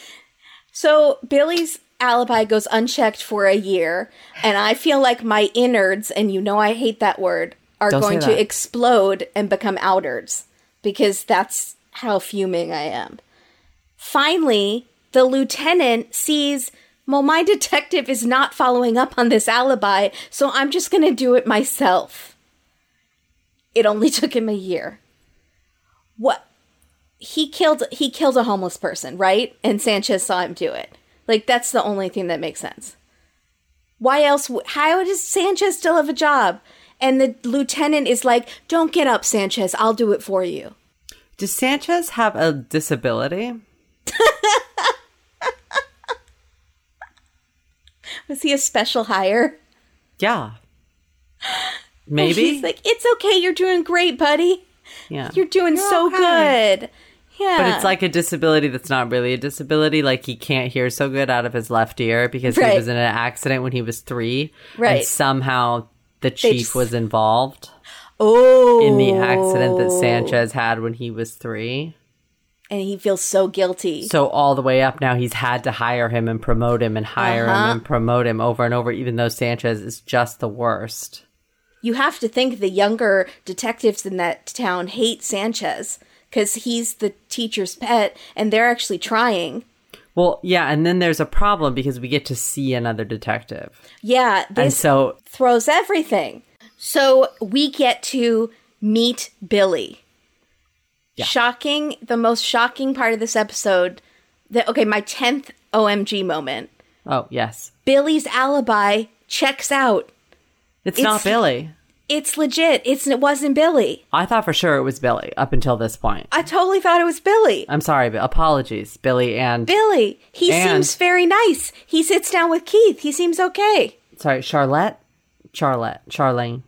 So Billy's alibi goes unchecked for a year, and I feel like my innards, and you know I hate that word, are Don't say going to that. explode and become outers, because that's how fuming I am. Finally, the lieutenant sees, well, my detective is not following up on this alibi, so I'm just going to do it myself. It only took him a year. What? he killed he killed a homeless person, right? And Sanchez saw him do it. Like, that's the only thing that makes sense. Why else? How does Sanchez still have a job? And the lieutenant is like, don't get up, Sanchez. I'll do it for you. Does Sanchez have a disability? Was he a special hire? Yeah. Maybe. And he's like, it's okay. You're doing great, buddy. Yeah. You're doing You're so okay. good. Yeah. But it's like a disability that's not really a disability. Like, he can't hear so good out of his left ear because right. he was in an accident when he was three. Right. And somehow the chief just... was involved. Oh. In the accident that Sanchez had when he was three. And he feels so guilty. So all the way up now, he's had to hire him and promote him and hire uh-huh. him and promote him over and over, even though Sanchez is just the worst. You have to think the younger detectives in that town hate Sanchez because he's the teacher's pet and they're actually trying. Well, yeah, and then there's a problem because we get to see another detective. Yeah, this and so throws everything. So we get to meet Billy. Yeah. Shocking, the most shocking part of this episode. The, okay, my tenth O M G moment. Oh, yes. Billy's alibi checks out. It's, it's not Billy. It's legit. It's It wasn't Billy. I thought for sure it was Billy up until this point. I totally thought it was Billy. I'm sorry, but apologies, Billy and... Billy. He and, seems very nice. He sits down with Keith. He seems okay. Sorry, Charlotte? Charlotte. Charlene.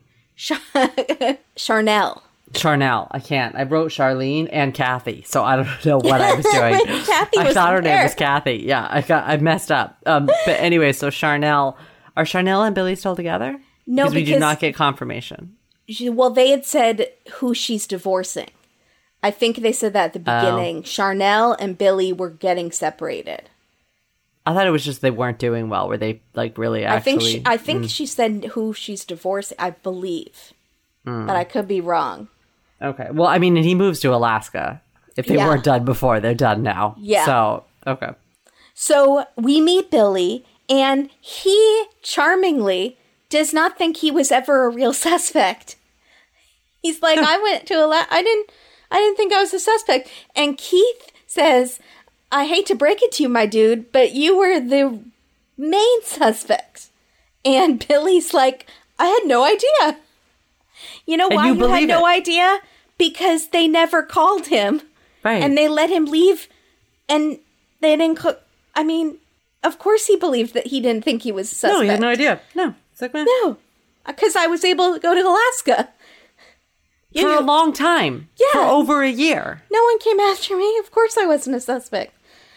Charnel. Charnel. I can't. I wrote Charlene and Kathy, so I don't know what I was doing. Kathy I was thought her there. name was Kathy. Yeah, I got. I messed up. Um, but anyway, so Charnel, are Charnel and Billy still together? No, because we do not get confirmation. She, well, they had said who she's divorcing. I think they said that at the beginning. Oh. Charnel and Billy were getting separated. I thought it was just they weren't doing well. Were they like really actually? I think she, I think mm. she said who she's divorcing. I believe, mm. but I could be wrong. Okay. Well, I mean, and he moves to Alaska. If they yeah. weren't done before, they're done now. Yeah. So, okay. So we meet Billy, and he charmingly does not think he was ever a real suspect. He's like, I went to Alaska. I didn't, I didn't think I was a suspect. And Keith says, I hate to break it to you, my dude, but you were the main suspect. And Billy's like, I had no idea. You know why you, you had no it. idea? Because they never called him. Right. And they let him leave. And they didn't co- I mean, of course he believed that he didn't think he was a suspect. No, he had no idea. No. It's like, man. No. Because I was able to go to Alaska. You for know, a long time. Yeah. For over a year. No one came after me. Of course I wasn't a suspect.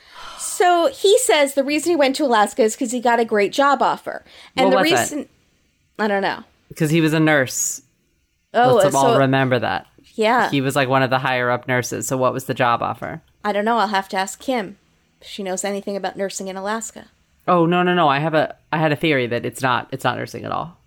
So he says the reason he went to Alaska is because he got a great job offer. And what the was reason... It? I don't know. Because he was a nurse. Oh, Let's so, all remember that. Yeah. He was like one of the higher up nurses. So what was the job offer? I don't know. I'll have to ask Kim if she knows anything about nursing in Alaska. Oh, no, no, no. I have a I had a theory that it's not it's not nursing at all.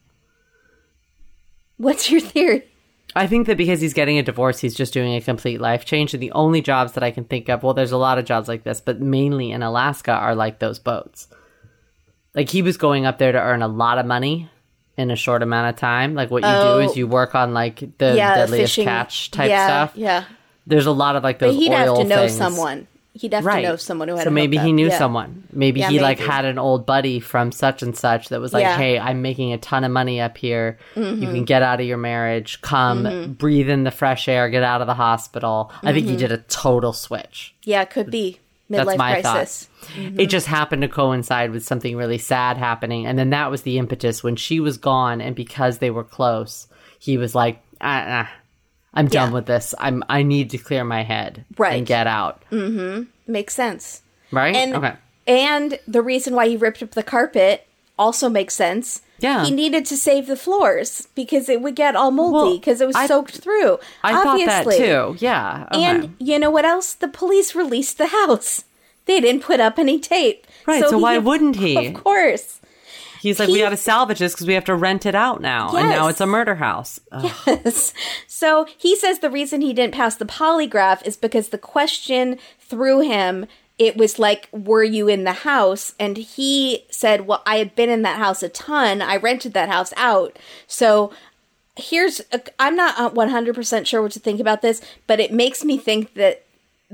What's your theory? I think that because he's getting a divorce, he's just doing a complete life change. And the only jobs that I can think of, well, there's a lot of jobs like this, but mainly in Alaska are like those boats. Like he was going up there to earn a lot of money in a short amount of time. Like what you oh, do is you work on like the yeah, deadliest fishing, catch type yeah, stuff. Yeah. There's a lot of like those but he'd oil have to know things. someone. He'd have right. to know someone who had so a maybe hookup. he knew yeah. someone. Maybe yeah, he maybe. like had an old buddy from such and such that was like, yeah. hey, I'm making a ton of money up here. Mm-hmm. You can get out of your marriage, come mm-hmm. breathe in the fresh air, get out of the hospital. Mm-hmm. I think he did a total switch. Yeah, it could be. Midlife That's my crisis. thought. Mm-hmm. It just happened to coincide with something really sad happening. And then that was the impetus when she was gone. And because they were close, he was like, ah, ah, I'm done yeah. with this. I'm, I need to clear my head right. and get out. Mm-hmm. Makes sense. Right? And, okay. And the reason why he ripped up the carpet also makes sense. Yeah. He needed to save the floors because it would get all moldy because well, it was I, soaked through. I obviously. thought that too. Yeah. Okay. And you know what else? The police released the house. They didn't put up any tape. Right. So, so why had, wouldn't he? Of course. He's like, he, we got to salvage this because we have to rent it out now. Yes. And now it's a murder house. Ugh. Yes. So he says the reason he didn't pass the polygraph is because the question threw him. It was like, were you in the house? And he said, well, I had been in that house a ton. I rented that house out. So here's, a, I'm not one hundred percent sure what to think about this, but it makes me think that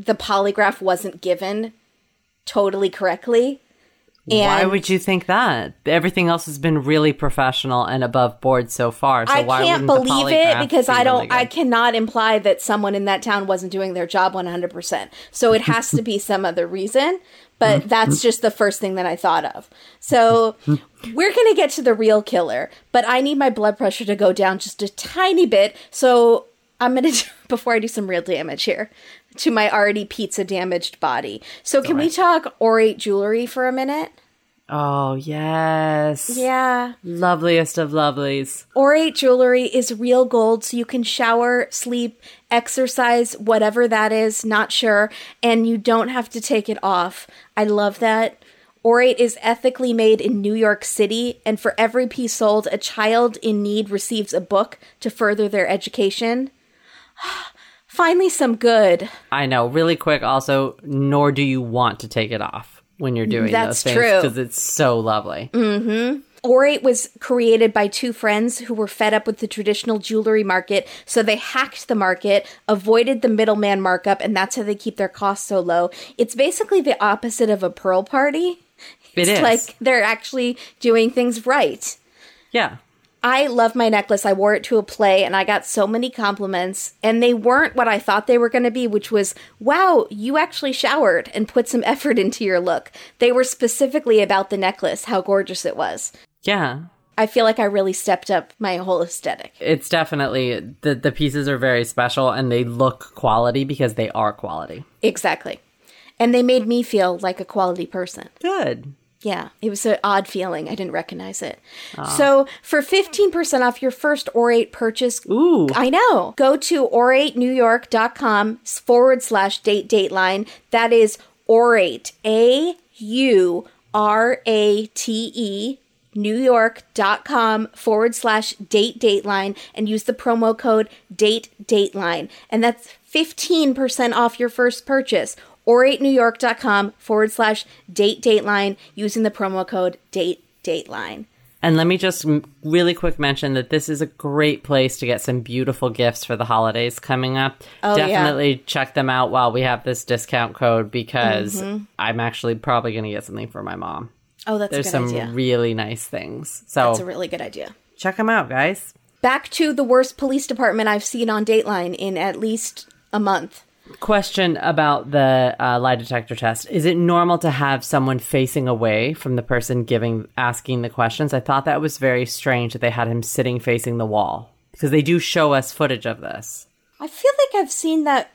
the polygraph wasn't given totally correctly. And why would you think that? Everything else has been really professional and above board so far. So I why can't wouldn't believe the it polygraph because be I don't. really I good? cannot imply that someone in that town wasn't doing their job one hundred percent. So it has to be some other reason. But that's just the first thing that I thought of. So we're gonna get to the real killer. But I need my blood pressure to go down just a tiny bit. So I'm gonna before I do some real damage here to my already pizza damaged body. So can we talk orate jewelry for a minute? Oh, yes. Yeah. Loveliest of lovelies. Orate jewelry is real gold, so you can shower, sleep, exercise, whatever that is, not sure, and you don't have to take it off. I love that. Orate is ethically made in New York City, and for every piece sold, a child in need receives a book to further their education. Finally, some good. I know. Really quick, also, nor do you want to take it off when you're doing That's those things. true. Because it's so lovely. Mm-hmm. Orate was created by two friends who were fed up with the traditional jewelry market, so they hacked the market, avoided the middleman markup, and that's how they keep their costs so low. It's basically the opposite of a pearl party. It It's is. like they're actually doing things right. Yeah. I love my necklace. I wore it to a play and I got so many compliments, and they weren't what I thought they were going to be, which was, wow, you actually showered and put some effort into your look. They were specifically about the necklace, how gorgeous it was. Yeah. I feel like I really stepped up my whole aesthetic. It's definitely, the, the pieces are very special and they look quality because they are quality. Exactly. And they made me feel like a quality person. Good. Yeah, it was an odd feeling. I didn't recognize it. So for fifteen percent off your first Orate purchase, Ooh. I know, go to orate new york dot com forward slash date dateline. That is Orate, A U R A T E, New York dot com forward slash date dateline, and use the promo code date dateline. And that's fifteen percent off your first purchase. orate new york dot com forward slash date dateline using the promo code date dateline. And let me just m- really quick mention that this is a great place to get some beautiful gifts for the holidays coming up. Oh, Definitely yeah. check them out while we have this discount code because mm-hmm. I'm actually probably going to get something for my mom. Oh, that's There's a good some idea. really nice things. So That's a really good idea. check them out, guys. Back to the worst police department I've seen on Dateline in at least a month. Question about the uh, lie detector test. Is it normal to have someone facing away from the person giving, asking the questions? I thought that was very strange that they had him sitting facing the wall because they do show us footage of this. I feel like I've seen that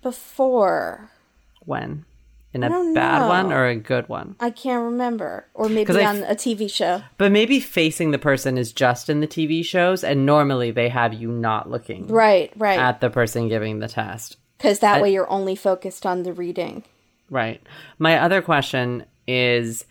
before. When? In I a don't bad know. one or a good one? I can't remember. Or maybe 'Cause I on f- a T V show. But maybe facing the person is just in the T V shows, and normally they have you not looking Right, right. at the person giving the test. Because that I- way you're only focused on the reading. Right. My other question is,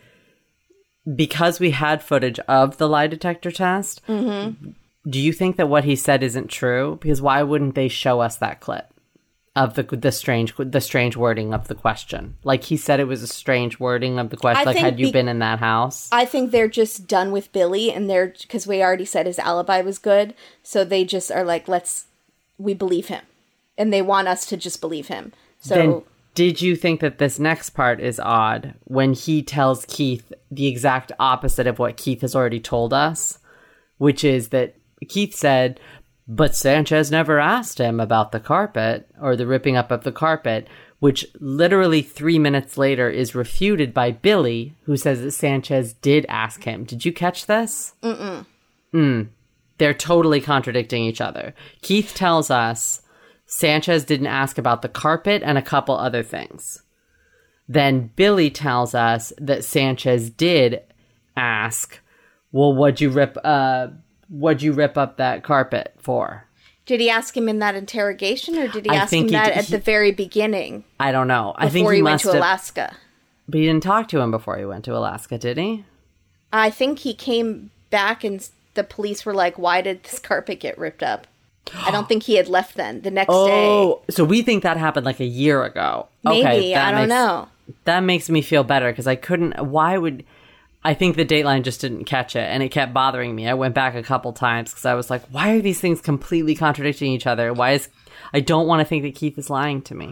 because we had footage of the lie detector test, Mm-hmm. do you think that what he said isn't true? Because why wouldn't they show us that clip of the the strange the strange wording of the question? Like he said, it was a strange wording of the question. I Like, think had you be- been in that house? I think they're just done with Billy, and they're, because we already said his alibi was good, so they just are like, let's, we believe him. And they want us to just believe him. So Then did you think that this next part is odd when he tells Keith the exact opposite of what Keith has already told us, which is that Keith said, but Sanchez never asked him about the carpet or the ripping up of the carpet, which literally three minutes later is refuted by Billy, who says that Sanchez did ask him. Did you catch this? Mm-mm. Mm. They're totally contradicting each other. Keith tells us Sanchez didn't ask about the carpet and a couple other things. Then Billy tells us that Sanchez did ask, well, what'd you rip, uh, what'd you rip up that carpet for? did he ask him in that interrogation, or did he I ask think him he that d- at he- the very beginning? I don't know. I Before think he, he went must to have, Alaska? but he didn't talk to him before he went to Alaska, did he? I think he came back and s- the police were like, why did this carpet get ripped up? I don't think he had left then. The next day. Oh, so we think that happened like a year ago. Maybe. Okay, that I don't makes- know. That makes me feel better because I couldn't. Why would. I think the Dateline just didn't catch it and it kept bothering me. I went back a couple times because I was like, why are these things completely contradicting each other? Why is. I don't want to think that Keith is lying to me.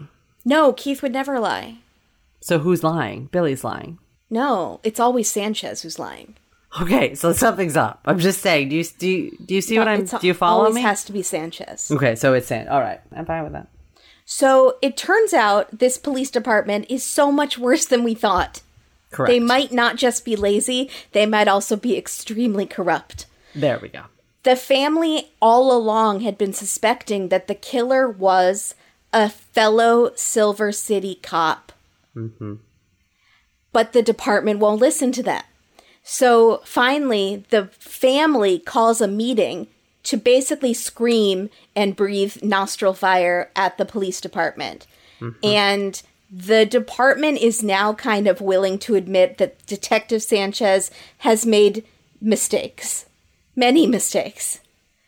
No, Keith would never lie. So who's lying? Billy's lying. No, it's always Sanchez who's lying. Okay, so something's up. I'm just saying. Do you do you, do you see No, what I'm? it's Do you follow always me? has to be Sanchez. Okay, so it's San. All right, I'm fine with that. So it turns out this police department is so much worse than we thought. Correct. They might not just be lazy, they might also be extremely corrupt. There we go. The family all along had been suspecting that the killer was a fellow Silver City cop. Mm-hmm. But the department won't listen to them. So finally, the family calls a meeting to basically scream and breathe nostril fire at the police department. Mm-hmm. And the department is now kind of willing to admit that Detective Sanchez has made mistakes. Many mistakes.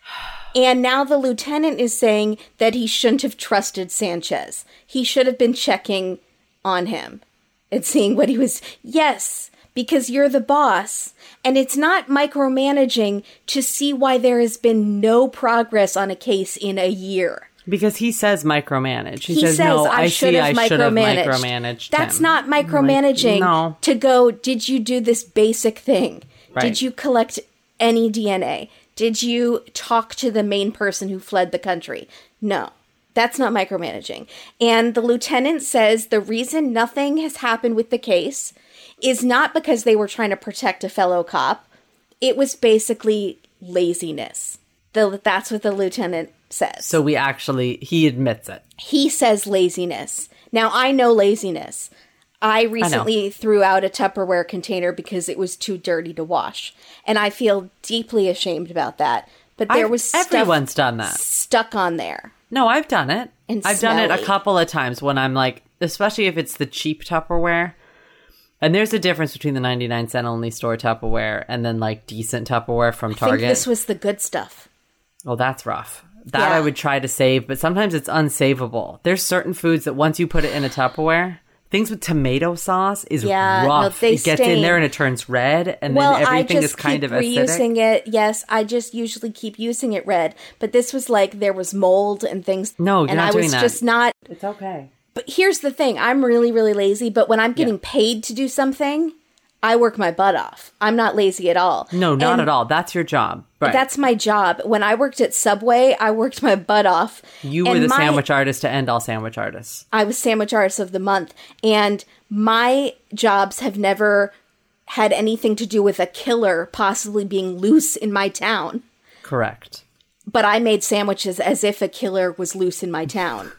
And now the lieutenant is saying that he shouldn't have trusted Sanchez. He should have been checking on him and seeing what he was... Yes, because you're the boss. And it's not micromanaging to see why there has been no progress on a case in a year. Because he says micromanage. He, He says, says, no, I, I should see have I should have micromanaged. micromanaged That's him. not micromanaging Like, no. to go, did you do this basic thing? Right. Did you collect any D N A? Did you talk to the main person who fled the country? No. That's not micromanaging. And the lieutenant says the reason nothing has happened with the case is not because they were trying to protect a fellow cop. It was basically laziness. The, that's what the lieutenant says. So we actually, he admits it. He says laziness. Now, I know laziness. I recently I threw out a Tupperware container because it was too dirty to wash. And I feel deeply ashamed about that. But there I've- was stuff everyone's done that. stuck on there. No, I've done it. And I've done it a smelly. couple of times when I'm like, especially if it's the cheap Tupperware. And there's a difference between the ninety-nine cent only store Tupperware and then like decent Tupperware from I Target. think this was the good stuff. Well, that's rough. That Yeah. I would try to save, but sometimes it's unsavable. There's certain foods that once you put it in a Tupperware, things with tomato sauce is Yeah, no, rough. they it gets in stain. there and it turns red, and Well, then everything I just is kind keep of reusing acidic. it. Yes, I just usually keep using it red. But this was like there was mold and things. No, you're and not I doing was that. just not. It's okay. But here's the thing: I'm really, really lazy. But when I'm getting Yeah. paid to do something, I work my butt off. I'm not lazy at all. No, not And at all. That's your job. Right. That's my job. When I worked at Subway, I worked my butt off. you were And the my- sandwich artist to end all sandwich artists. I was sandwich artist of the month, and my jobs have never had anything to do with a killer possibly being loose in my town. Correct. But I made sandwiches as if a killer was loose in my town.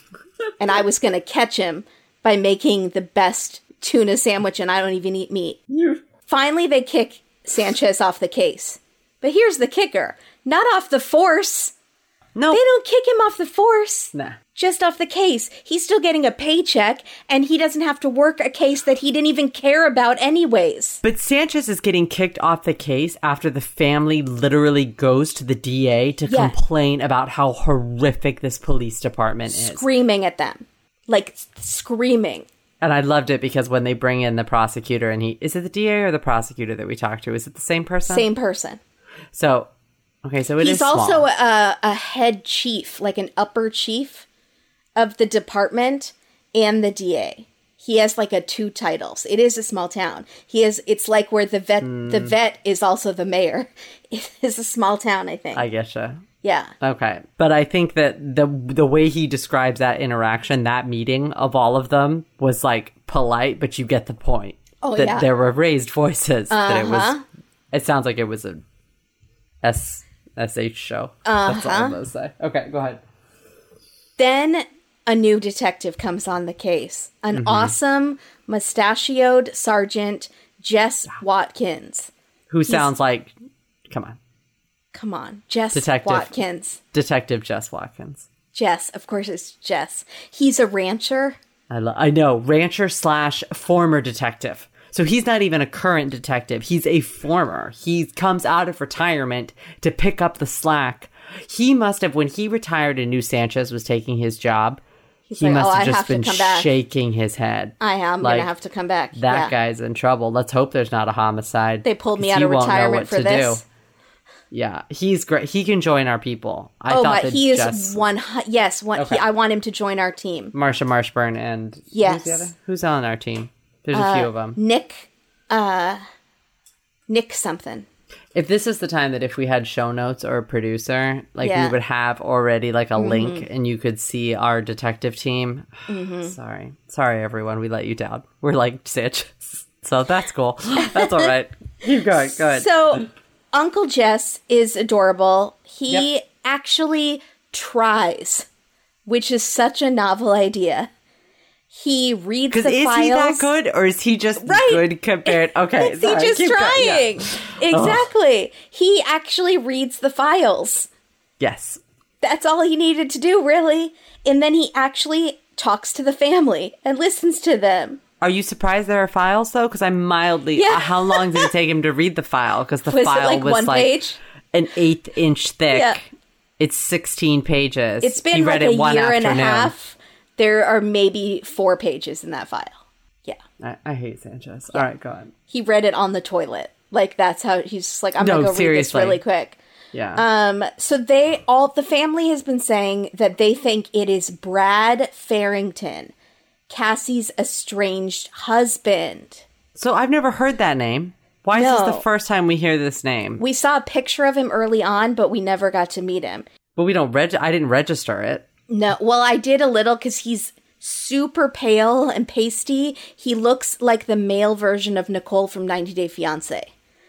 And I was going to catch him by making the best tuna sandwich, and I don't even eat meat. Finally, they kick Sanchez off the case. But here's the kicker. Not off the force. No. They don't kick him off the force. Nah. Just off the case. He's still getting a paycheck, and he doesn't have to work a case that he didn't even care about anyways. But Sanchez is getting kicked off the case after the family literally goes to the D A to Yeah. complain about how horrific this police department is. Screaming at them. Like, s- screaming. And I loved it because when they bring in the prosecutor and he... Is it the D A or the prosecutor that we talked to? Is it the same person? Same person. So, okay, so it is He's small. also a, a head chief, like an upper chief of the department and the D A. He has like a two titles. It is a small town. He is. It's like where the vet, Hmm. the vet is also the mayor. It is a small town, I think. I getcha. yeah. Okay. But I think that the the way he describes that interaction, that meeting of all of them was like polite, but you get the point. Oh, that yeah. there were raised voices. That it was... Uh-huh. It sounds like it was a S S H show. That's all I'm going to say. Okay, go ahead. Then a new detective comes on the case. An Mm-hmm. awesome mustachioed Sergeant Jess Watkins. Who sounds like... Come on. Come on, Jess Detective. Watkins. Detective Jess Watkins. Jess, of course it's Jess. He's a rancher. I, lo- I know. Rancher slash former detective. So he's not even a current detective. He's a former. He comes out of retirement to pick up the slack. He must have, when he retired and knew Sanchez was taking his job, He's he like, must oh, have I just have to been come back. shaking his head. I am Like, gonna have to come back. That Yeah. guy's in trouble. Let's hope there's not a homicide. They pulled me 'cause out he of won't know retirement what for to this. do. Yeah, he's great. He can join our people. I oh thought my, that he is Jess, one. Yes, one. Okay. He, I want him to join our team. Marsha Marshburn and Yes. who's the other? Who's on our team? There's a Uh, few of them. Nick, uh, Nick something. If this is the time that if we had show notes or a producer, like Yeah. we would have already like a link and you could see our detective team. Sorry. Sorry, everyone. We let you down. We're like stitches. So that's cool. That's all right. Keep going. Go ahead. So, Uncle Jess is adorable. He Yep. actually tries, which is such a novel idea. He reads the Because is files. he that good or is he just Right. good compared? Okay. Is he sorry, just keep going. trying? Yeah. Exactly. He actually reads the files. Yes. That's all he needed to do, really. And then he actually talks to the family and listens to them. Are you surprised there are files though? Because I'm mildly. Yeah. Uh, how long did it take him to read the file? Because the Was it, file like, was one like page? an eighth inch thick. Yeah. It's sixteen pages. It's He been read like it a one year and a afternoon. half. There are maybe four pages in that file. Yeah. I, I hate Sanchez. All right, go on. He read it on the toilet. Like, that's how he's just like, I'm No, going to go seriously. read this really quick. Yeah. Um, so they all, the family has been saying that they think it is Brad Farrington, Cassie's estranged husband. so I've never heard that name. Why is No. this the first time we hear this name? We saw a picture of him early on, but we never got to meet him. but we don't reg. I didn't register it. No, well, I did a little because he's super pale and pasty. He looks like the male version of Nicole from ninety Day Fiancé.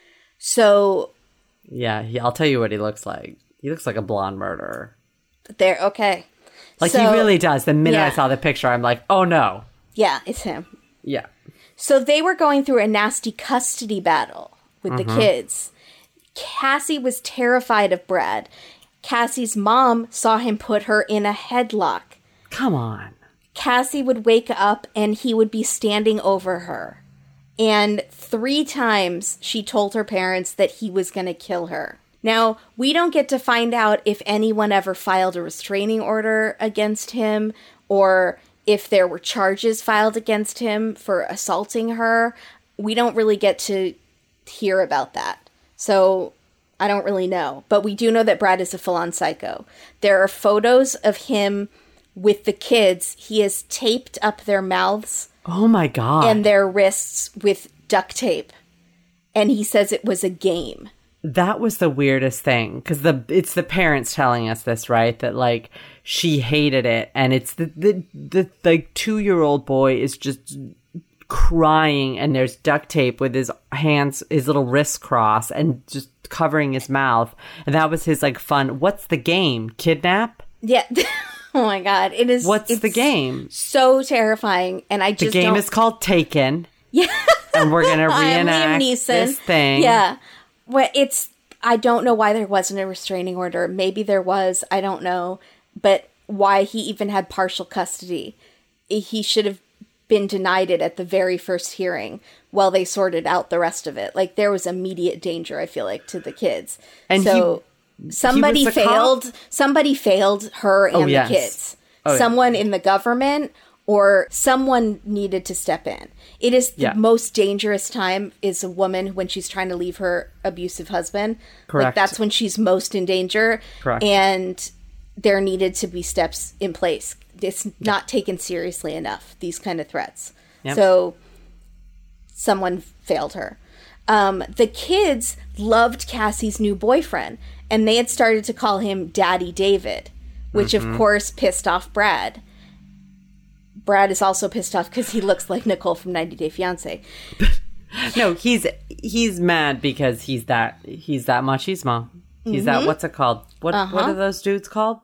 So Yeah, he, I'll tell you what he looks like. He looks like a blonde murderer. there, okay. Like So- he really does. The minute I yeah. saw the picture, I'm like, oh no. Yeah, it's him. Yeah. So they were going through a nasty custody battle with the kids. Cassie was terrified of Brad. Cassie's mom saw him put her in a headlock. Come on. Cassie would wake up and he would be standing over her. And three times she told her parents that he was going to kill her. Now, we don't get to find out if anyone ever filed a restraining order against him or if there were charges filed against him for assaulting her. We don't really get to hear about that. So I don't really know. But we do know that Brad is a full-on psycho. There are photos of him with the kids. He has taped up their mouths Oh my God. and their wrists with duct tape. And he says it was a game. That was the weirdest thing because the it's the parents telling us this, right? That like she hated it, and it's the the the, the two year old boy is just crying, and there's duct tape with his hands, his little wrists crossed, and just covering his mouth, and that was his like fun. What's the game? Kidnap? Yeah. Oh my God. It is. What's it's the game? So terrifying. And I The just game don't... is called Taken, Yeah. and we're gonna I'm Liam reenact Neeson. this thing. Yeah. Well, it's, I don't know why there wasn't a restraining order. Maybe there was. I don't know. But why he even had partial custody. He should have been denied it at the very first hearing while they sorted out the rest of it. Like, there was immediate danger, I feel like, to the kids. And so somebody he was the failed. cop? Somebody failed her and Oh, yes. the kids. Oh, yeah. Someone in the government or someone needed to step in. It is the Yeah. most dangerous time is a woman when she's trying to leave her abusive husband. Like, Correct. that's when she's most in danger. Correct. And there needed to be steps in place. It's not taken seriously enough, these kind of threats. Yep. So someone failed her. Um, the kids loved Cassie's new boyfriend, and they had started to call him Daddy David, which Mm-hmm. of course pissed off Brad. Brad is also pissed off because he looks like Nicole from ninety Day Fiancé. No, he's he's mad because he's that he's that machismo. He's Mm-hmm. that what's it called? What Uh-huh. what are those dudes called?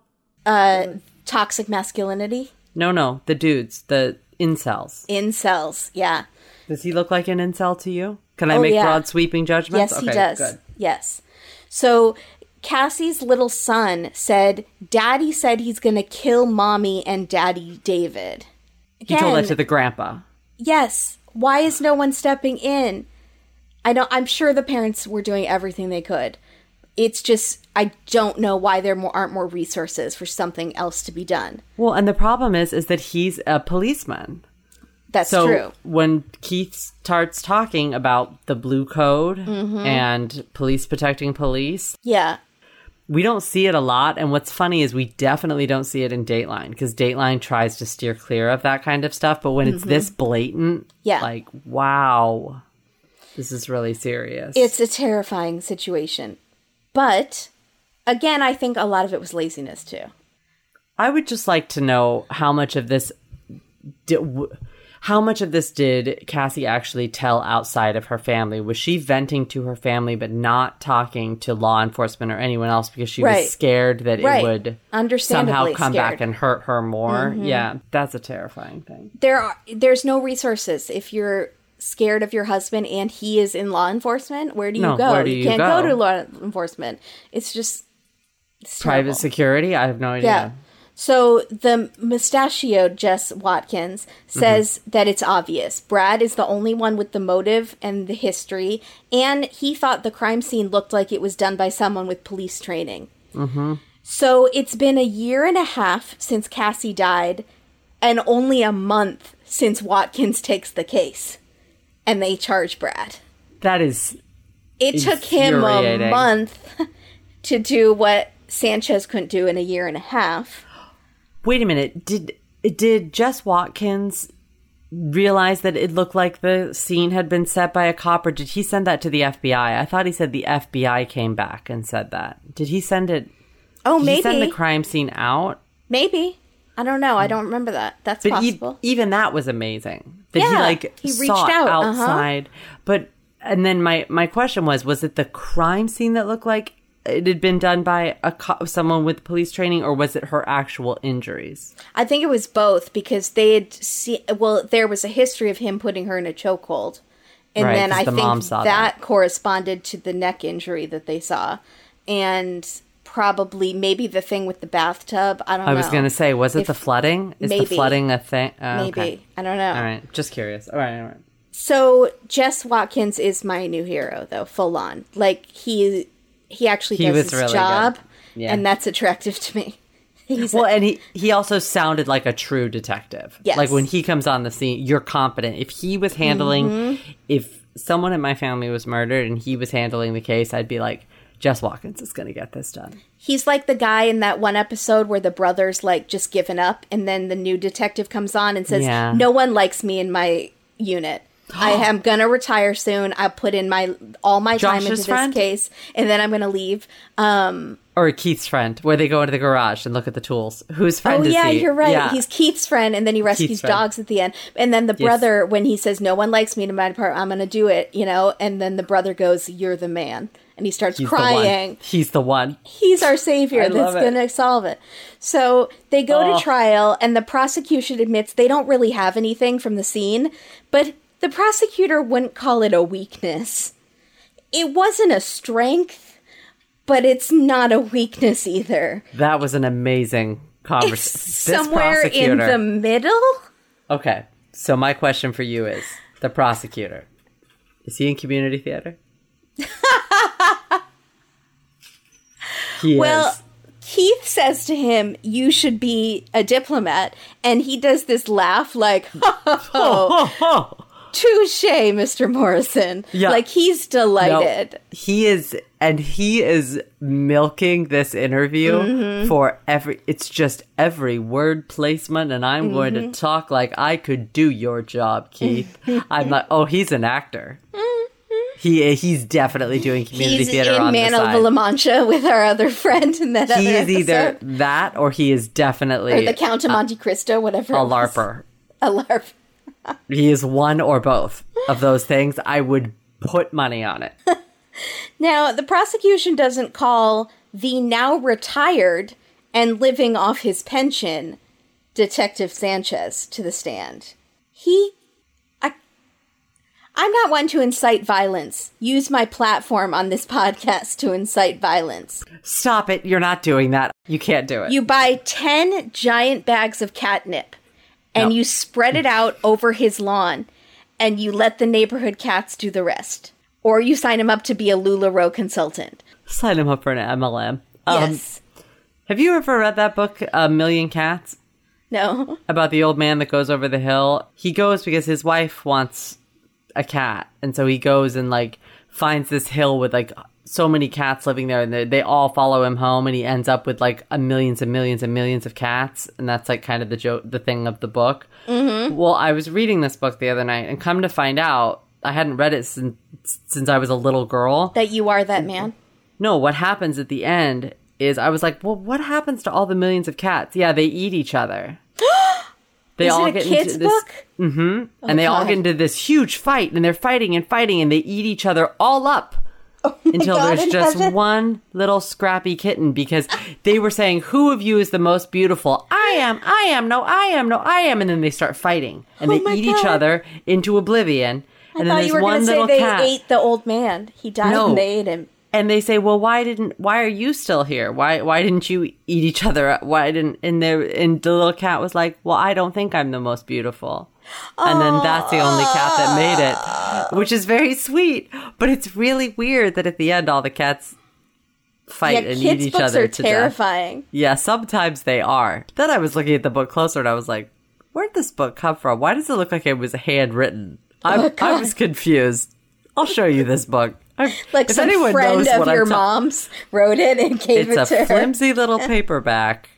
Toxic masculinity. No, no, the dudes, the incels. Incels, yeah. Does he look like an incel to you? Can I Oh, make yeah. broad sweeping judgments? Yes, he Okay, does. Good. Yes. So Cassie's little son said, Daddy said he's going to kill Mommy and Daddy David. He told that Again, to the grandpa. Yes. Why is no one stepping in? I don't, I'm sure the parents were doing everything they could. It's just, I don't know why there more, aren't more resources for something else to be done. Well, and the problem is, is that he's a policeman. That's so true. When Keith starts talking about the blue code mm-hmm. and police protecting police, yeah, we don't see it a lot. And what's funny is we definitely don't see it in Dateline, because Dateline tries to steer clear of that kind of stuff. But when mm-hmm. it's this blatant, yeah. like, wow, this is really serious. It's a terrifying situation. But again, I think a lot of it was laziness too. I would just like to know how much of this did, how much of this did Cassie actually tell outside of her family? Was she venting to her family but not talking to law enforcement or anyone else because she right. was scared that right. it would Understandably somehow come scared. back and hurt her more? Mm-hmm. Yeah, that's a terrifying thing. There are there's no resources if you're scared of your husband and he is in law enforcement. Where do you no, go? Where do you, you can't go? go to law enforcement. It's just it's private terrible. security. I have no idea. Yeah. So the mustachioed Jess Watkins says mm-hmm. that it's obvious. Brad is the only one with the motive and the history, and he thought the crime scene looked like it was done by someone with police training. Mm-hmm. So it's been a year and a half since Cassie died, and only a month since Watkins takes the case, and they charge Brad. That is It took him a month to do what Sanchez couldn't do in a year and a half. Wait a minute. Did did Jess Watkins realize that it looked like the scene had been set by a cop, or did he send that to the F B I? I thought he said the F B I came back and said that. Did he send it? Oh, did maybe. He send the crime scene out? Maybe. I don't know. I don't remember that. That's but possible. E- even that was amazing. That yeah, he like he reached saw out outside. Uh-huh. But and then my my question was: was it the crime scene that looked like it had been done by a co- someone with police training, or was it her actual injuries? I think it was both, because they had seen, well, there was a history of him putting her in a chokehold. And right, then I the think that, that corresponded to the neck injury that they saw. And probably maybe the thing with the bathtub. I don't I know. was going to say, was it if, the flooding? Is maybe, the flooding a thing? Oh, maybe. Okay. I don't know. All right. Just curious. All right. All right. So Jess Watkins is my new hero, though, full on. Like, he... He actually he does was his really job, yeah. and that's attractive to me. He's well, a, and he, he also sounded like a true detective. Yes. Like, when he comes on the scene, you're competent. If he was handling, mm-hmm. if someone in my family was murdered and he was handling the case, I'd be like, Jess Watkins is going to get this done. He's like the guy in that one episode where the brother's, like, just given up, and then the new detective comes on and says, yeah. no one likes me in my unit. I am gonna retire soon. I put in my all my time Josh's into friend? this case, and then I'm gonna leave. Um, or Keith's friend, where they go into the garage and look at the tools. Whose friend oh, is yeah, he? you're right. Yeah. He's Keith's friend, and then he rescues dogs at the end. And then the brother, yes. when he says, "No one likes me in my department, I'm gonna do it," you know. And then the brother goes, "You're the man," and he starts He's crying. The He's the one. He's our savior. I that's love it. gonna solve it. So they go oh. to trial, and the prosecution admits they don't really have anything from the scene, but the prosecutor wouldn't call it a weakness. It wasn't a strength, but it's not a weakness either. That was an amazing conversation. Somewhere in the middle? Okay, so my question for you is, the prosecutor, is he in community theater? He well, is. Keith says to him, "You should be a diplomat," and he does this laugh like, ho, ho, ho. ho. Touche, Mister Morrison. Yeah. Like, he's delighted. No, he is, and he is milking this interview mm-hmm. for every, it's just every word placement, and I'm mm-hmm. going to talk like I could do your job, Keith. I'm like, oh, he's an actor. He He's definitely doing community he's theater on Man the side. He's in Man of La Mancha with our other friend in that he other is episode. Either that, or he is definitely... Or the Count of Monte Cristo, whatever A LARPer. A LARP. He is one or both of those things. I would put money on it. Now, the prosecution doesn't call the now retired and living off his pension Detective Sanchez to the stand. He... I, I'm not one to incite violence. Use my platform on this podcast to incite violence. Stop it. You're not doing that. You can't do it. You buy ten giant bags of catnip. And no. you spread it out over his lawn, and you let the neighborhood cats do the rest. Or you sign him up to be a LuLaRoe consultant. Sign him up for an M L M. Yes. Um, have you ever read that book, A Million Cats? No. About the old man that goes over the hill. He goes because his wife wants a cat. And so he goes and like finds this hill with like so many cats living there, and they, they all follow him home, and he ends up with like a millions and millions and millions of cats. And that's like kind of the joke, the thing of the book. Mm-hmm. Well, I was reading this book the other night, and come to find out, I hadn't read it since since I was a little girl. That you are that man? No, what happens at the end is I was like, well, what happens to all the millions of cats? Yeah, they eat each other. They Is all it a get kid's into this, book? Mm-hmm. Oh, and they God. all get into this huge fight, and they're fighting and fighting, and they eat each other all up. Oh my Until God, there's in just heaven. one little scrappy kitten, because they were saying, who of you is the most beautiful? I am, I am, no, I am, no, I am. And then they start fighting. And Oh they my eat each God. other into oblivion. I And then thought there's you were going one to say little they cat. ate the old man. He died No. and they ate him. And they say, well, why didn't, why are you still here? Why, why didn't you eat each other? Why didn't, and there, and the little cat was like, well, I don't think I'm the most beautiful. And then that's the only cat that made it, which is very sweet. But it's really weird that at the end, all the cats fight Yeah, and kids' eat each books other are to death. terrifying. Yeah, sometimes they are. Then I was looking at the book closer and I was like, where'd this book come from? Why does it look like it was handwritten? I, Oh, I God. was confused. I'll show you this book. I, Like if some anyone friend knows of what your I'm ta- mom's wrote it and gave It's it a to her. flimsy little paperback.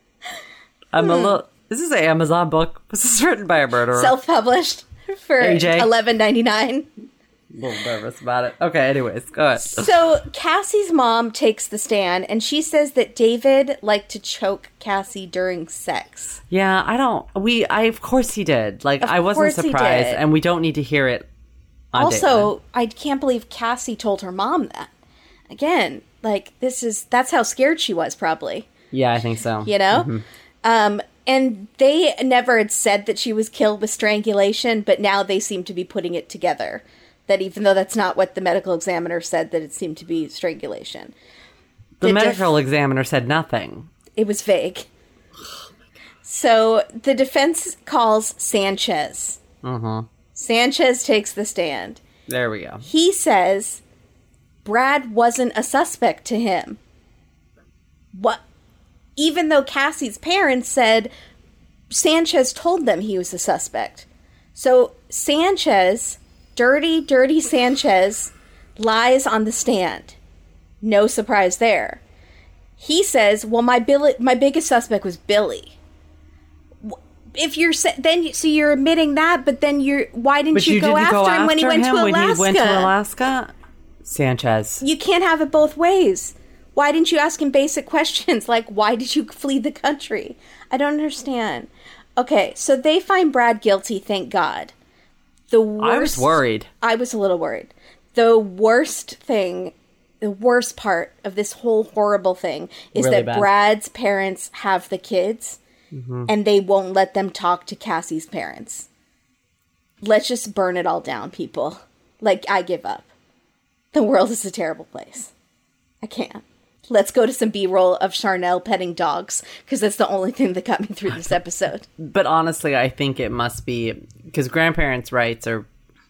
I'm Hmm. a little... Is this an Amazon book? Was this written by a murderer? Self-published for A J? eleven ninety-nine. A little nervous about it. Okay, anyways, go ahead. So Cassie's mom takes the stand, and she says that David liked to choke Cassie during sex. Yeah, I don't... We... I Of course he did. Like, Of I wasn't course he surprised, did. and we don't need to hear it on Also, I can't believe Cassie told her mom that. Again, like, this is... That's how scared she was, probably. Yeah, I think so. You know? Mm-hmm. Um, and they never had said that she was killed with strangulation, but now they seem to be putting it together. That even though that's not what the medical examiner said, that it seemed to be strangulation. The, The medical examiner said nothing. It was vague. So the defense calls Sanchez. Mm-hmm. Sanchez takes the stand. There we go. He says Brad wasn't a suspect to him. What? Even though Cassie's parents said Sanchez told them he was a suspect. So Sanchez, dirty, dirty Sanchez, lies on the stand. No surprise there. He says, well, my Billy, my biggest suspect was Billy. If you're sa- then, so you're admitting that, but then you're why didn't But you, you go, didn't after go him when he after went him to when Alaska? he went to Alaska? Sanchez. You can't have it both ways. Why didn't you ask him basic questions like why did you flee the country? I don't understand. Okay, so they find Brad guilty, thank God. The worst, I was worried. I was a little worried. The worst thing, the worst part of this whole horrible thing is Really that bad. Brad's parents have the kids Mm-hmm. and they won't let them talk to Cassie's parents. Let's just burn it all down, people. Like, I give up. The world is a terrible place. I can't. Let's go to some B-roll of Charnel petting dogs, because that's the only thing that got me through this episode. But honestly, I think it must be because grandparents' rights are,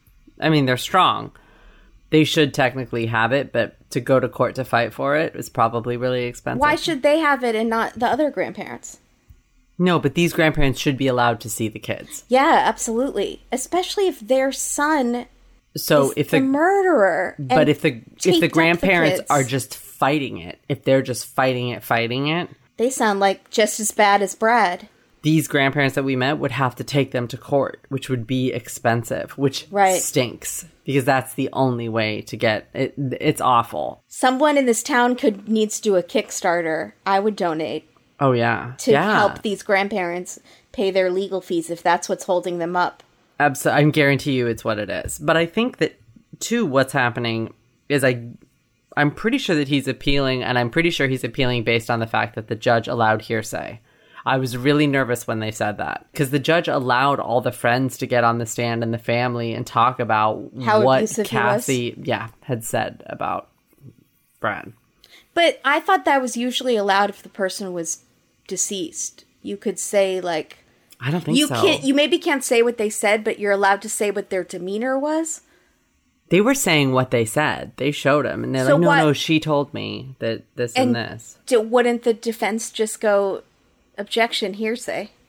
I mean, they're strong. They should technically have it, but to go to court to fight for it is probably really expensive. Why should they have it and not the other grandparents? No, but these grandparents should be allowed to see the kids. Yeah, absolutely. Especially if their son So is if the, the murderer. but and if the if taped the up grandparents kids. are just fighting it, if they're just fighting it, fighting it, They sound like just as bad as Brad. these grandparents that we met would have to take them to court, which would be expensive, which Right. stinks because that's the only way to get it. It's awful. Someone in this town could needs to do a Kickstarter. I would donate Oh yeah, to yeah. help these grandparents pay their legal fees if that's what's holding them up. Absolutely, I guarantee you it's what it is. But I think that too, what's happening is I, I'm pretty sure that he's appealing, and I'm pretty sure he's appealing based on the fact that the judge allowed hearsay. I was really nervous when they said that because the judge allowed all the friends to get on the stand and the family and talk about How what abusive he was? Cassie, yeah, had said about Brad. But I thought that was usually allowed if the person was deceased. You could say like I don't think you so. can't. You maybe can't say what they said, but you're allowed to say what their demeanor was. They were saying what they said. They showed him, and they're So like, "No, what- no, she told me that this and, And this." d- wouldn't the defense just go objection hearsay?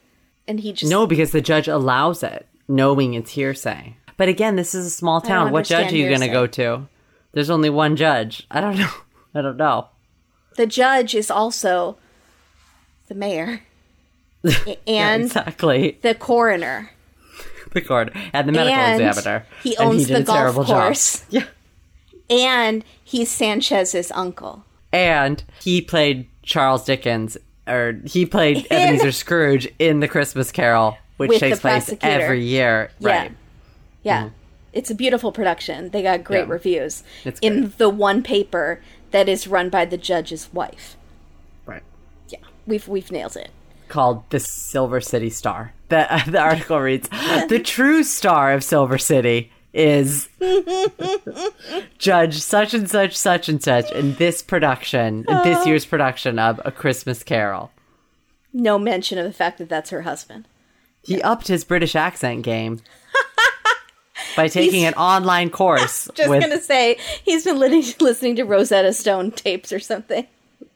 And he just... No, because the judge allows it, knowing it's hearsay. But again, this is a small town. What judge are you going to go to? There's only one judge. I don't know. I don't know. The judge is also the mayor. And yeah, exactly. the coroner. The coroner. And the medical and examiner. He owns and he the golf course. Job. Yeah. And he's Sanchez's uncle. And he played Charles Dickens, or he played Ebenezer Scrooge in The Christmas Carol, which With takes the place prosecutor. every year. Yeah. Right. Yeah. Mm. It's a beautiful production. They got great Yeah. reviews. It's in great. the one paper that is run by the judge's wife. Right. Yeah. We've we've nailed it. Called the Silver City Star. The, uh, the article reads, the true star of Silver City is Judge such and such, such and such in this production, in this year's production of A Christmas Carol. No mention of the fact that that's her husband. He upped his British accent game by taking He's- an online course. Just with, gonna say, he's been li- listening to Rosetta Stone tapes or something.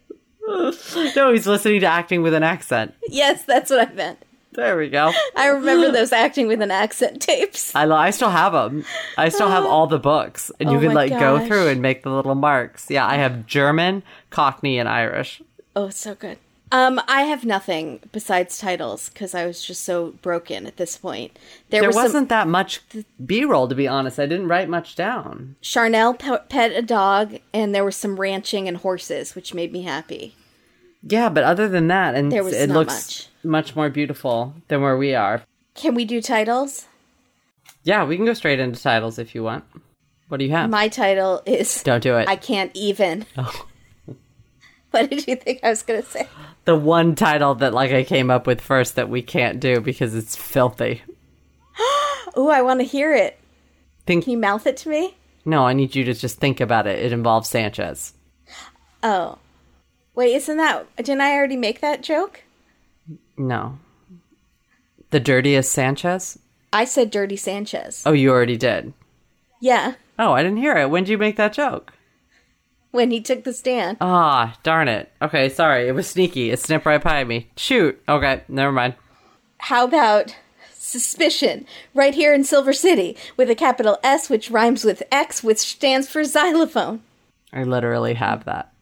No, he's listening to acting with an accent. Yes, that's what I meant. There we go. I remember those acting with an accent tapes. I, lo- I still have them. I still have all the books, and you Oh can my like go gosh. through and make the little marks. Yeah, I have German, Cockney, and Irish. Oh, it's so good. Um, I have nothing besides titles because I was just so broken at this point. There, There was wasn't some, that much B-roll, to be honest. I didn't write much down. Charnel pe- pet a dog, and there was some ranching and horses, which made me happy. Yeah, but other than that, and There was it not looks much. much more beautiful than where we are. Can we do titles? Yeah, we can go straight into titles if you want. What do you have? My title is Don't do it. I Can't Even. Oh. What did you think I was going to say? The one title that like I came up with first that we can't do because it's filthy. Oh, I want to hear it. Think Can you mouth it to me? No, I need you to just think about it. It involves Sanchez. Oh. Wait, isn't that... Didn't I already make that joke? No. The dirtiest Sanchez? I said Dirty Sanchez. Oh, you already did. Yeah, Oh, I didn't hear it. When did you make that joke? when he took the stand. Ah, darn it. Okay, sorry. It was sneaky. It snipped right by me. Shoot. Okay, never mind. How about Suspicion, right here in Silver City, with a capital S which rhymes with X, which stands for xylophone. I literally have that.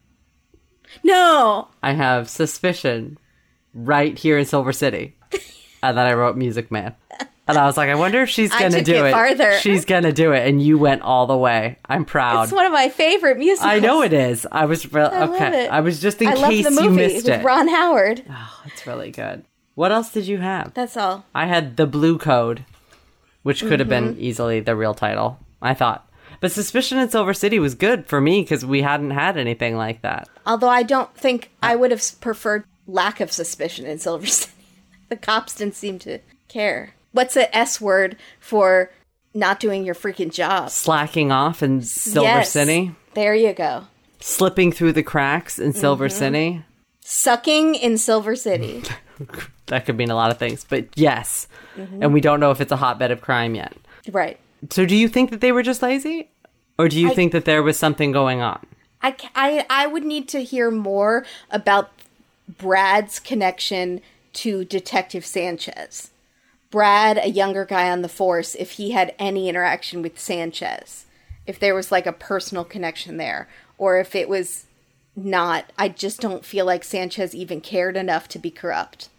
No! I have Suspicion right here in Silver City. And then I wrote Music Man. And I was like, I wonder if she's I going to took do it it. farther. She's going to do it. And you went all the way. I'm proud. It's one of my favorite musicals. I know it is. I was re- I okay. love it. I was just in I love case the you movie missed with it. Ron Howard. Oh, it's really good. What else did you have? That's all. I had The Blue Code, which could have Mm-hmm. been easily the real title, I thought. But Suspicion in Silver City was good for me because we hadn't had anything like that. Although I don't think I would have preferred lack of suspicion in Silver City. The cops didn't seem to care. What's the S word for not doing your freaking job? Slacking off in Silver Yes. City, There you go. slipping through the cracks in Silver Mm-hmm. City. Sucking in Silver City. That could mean a lot of things, but yes. Mm-hmm. And we don't know if it's a hotbed of crime yet. Right. So do you think that they were just lazy? Or do you I- think that there was something going on? I, ca- I, I would need to hear more about Brad's connection to Detective Sanchez. Brad, a younger guy on the force, if he had any interaction with Sanchez. If there was like a personal connection there. Or if it was not. I just don't feel like Sanchez even cared enough to be corrupt.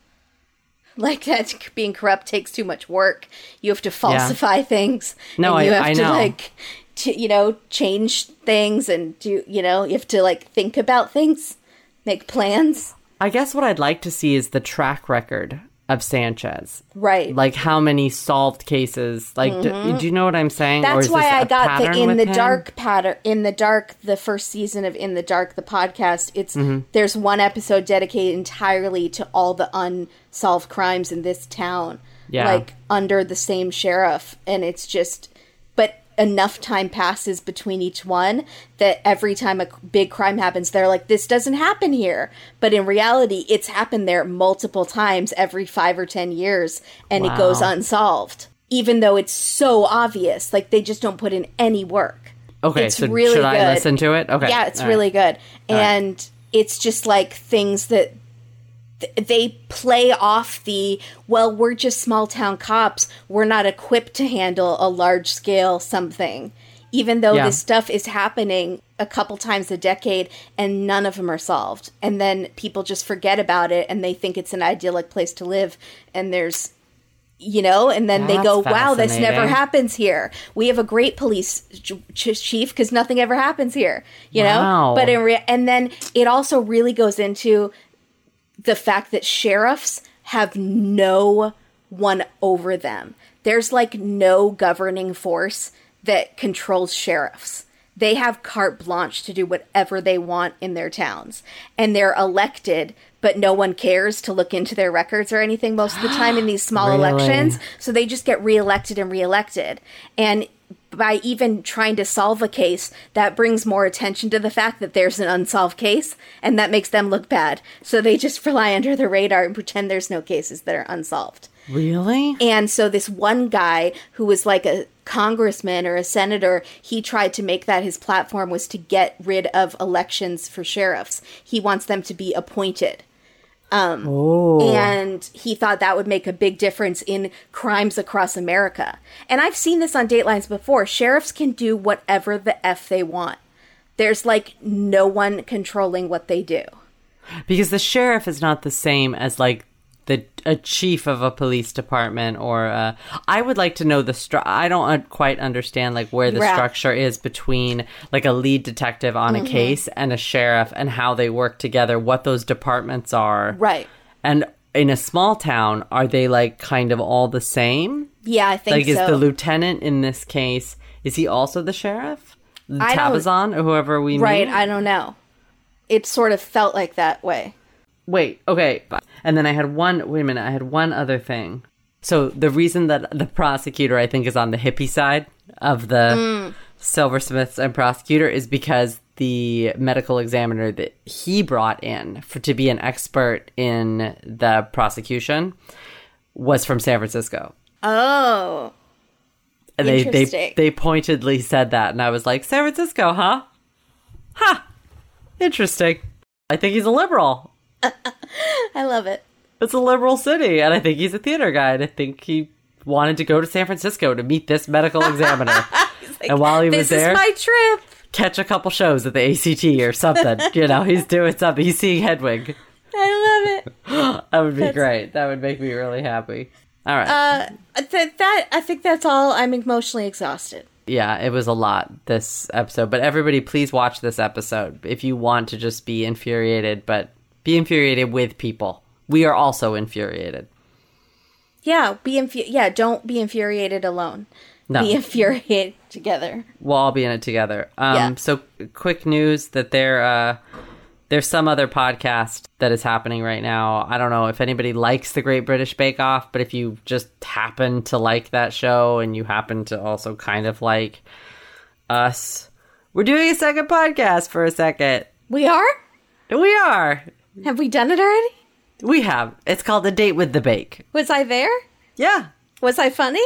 Like that being corrupt takes too much work. You have to falsify things. No, and you I- have I to know. like to, you know, change things and do, you know, you have to like think about things, make plans. I guess what I'd like to see is the track record of Sanchez. Right. Like how many solved cases. Like, do, do you know what I'm saying? Or Mm-hmm. That's is why this I a got the pattern In with the him? Dark pattern. In the Dark, the first season of In the Dark, the podcast. It's Mm-hmm. there's one episode dedicated entirely to all the unsolved crimes in this town. Yeah. Like under the same sheriff, and it's just, but enough time passes between each one that every time a big crime happens, they're like, this doesn't happen here. But in reality, it's happened there multiple times every five or ten years, and it goes Wow. unsolved. Even though it's so obvious, like they just don't put in any work. Okay, It's so really should I good. listen to it? Okay. Yeah, it's all really right. good. And it's just like things that th- they play off the, well, we're just small town cops. We're not equipped to handle a large scale something, even though Yeah. this stuff is happening a couple times a decade and none of them are solved. And then people just forget about it and they think it's an idyllic place to live. And there's, you know, and then they That's go, wow, this never fascinating. happens here. We have a great police ch- chief because nothing ever happens here, you Wow. know? But in re- and then it also really goes into the fact that sheriffs have no one over them. There's like no governing force that controls sheriffs. They have carte blanche to do whatever they want in their towns. And they're elected, but no one cares to look into their records or anything most of the time in these small Really? elections. So they just get reelected and reelected. And by even trying to solve a case, that brings more attention to the fact that there's an unsolved case, and that makes them look bad. So they just fly under the radar and pretend there's no cases that are unsolved. Really? And so this one guy who was like a congressman or a senator, he tried to make that his platform was to get rid of elections for sheriffs. He wants them to be appointed. Um, Oh. And he thought that would make a big difference in crimes across America. And I've seen this on Datelines before. Sheriffs can do whatever the F they want. There's like no one controlling what they do. Because the sheriff is not the same as like the a chief of a police department or uh, I would like to know the stru- I don't un- quite understand like where the Right. structure is between like a lead detective on Mm-hmm. a case and a sheriff and how they work together, what those departments are. Right. And in a small town, are they like kind of all the same? Yeah, I think Like, so. is the lieutenant in this case, is he also the sheriff? I don't- Tabazon or whoever we right, meet? I don't know. It sort of felt like that way. Wait, okay. And then I had one, wait a minute, I had one other thing. So the reason that the prosecutor, I think, is on the hippie side of the Mm. silversmiths and prosecutor is because the medical examiner that he brought in for to be an expert in the prosecution was from San Francisco. Oh. And they, they, Interesting. they pointedly said that. And I was like, San Francisco, huh? Ha! Interesting. I think he's a liberal. I love it. It's a liberal city, and I think he's a theater guy, and I think he wanted to go to San Francisco to meet this medical examiner. Like, and while he was this there, is my trip. catch a couple shows at the A C T or something. You know, he's doing something. He's seeing Hedwig. I love it. That would be That's- great. That would make me really happy. All right. Uh, th- that I think that's all. I'm emotionally exhausted. Yeah, it was a lot this episode. But everybody, please watch this episode if you want to just be infuriated, but be infuriated with people. We are also infuriated. Yeah, be infu- Yeah, don't be infuriated alone. No. Be infuriated together. We'll all be in it together. Um, Yeah. So, quick news that there, uh, there's some other podcast that is happening right now. I don't know if anybody likes the Great British Bake Off, but if you just happen to like that show and you happen to also kind of like us, we're doing a second podcast for a second. We are? We are. Have we done it already? We have. It's called A Date with the Bake. Was I there? Yeah. Was I funny?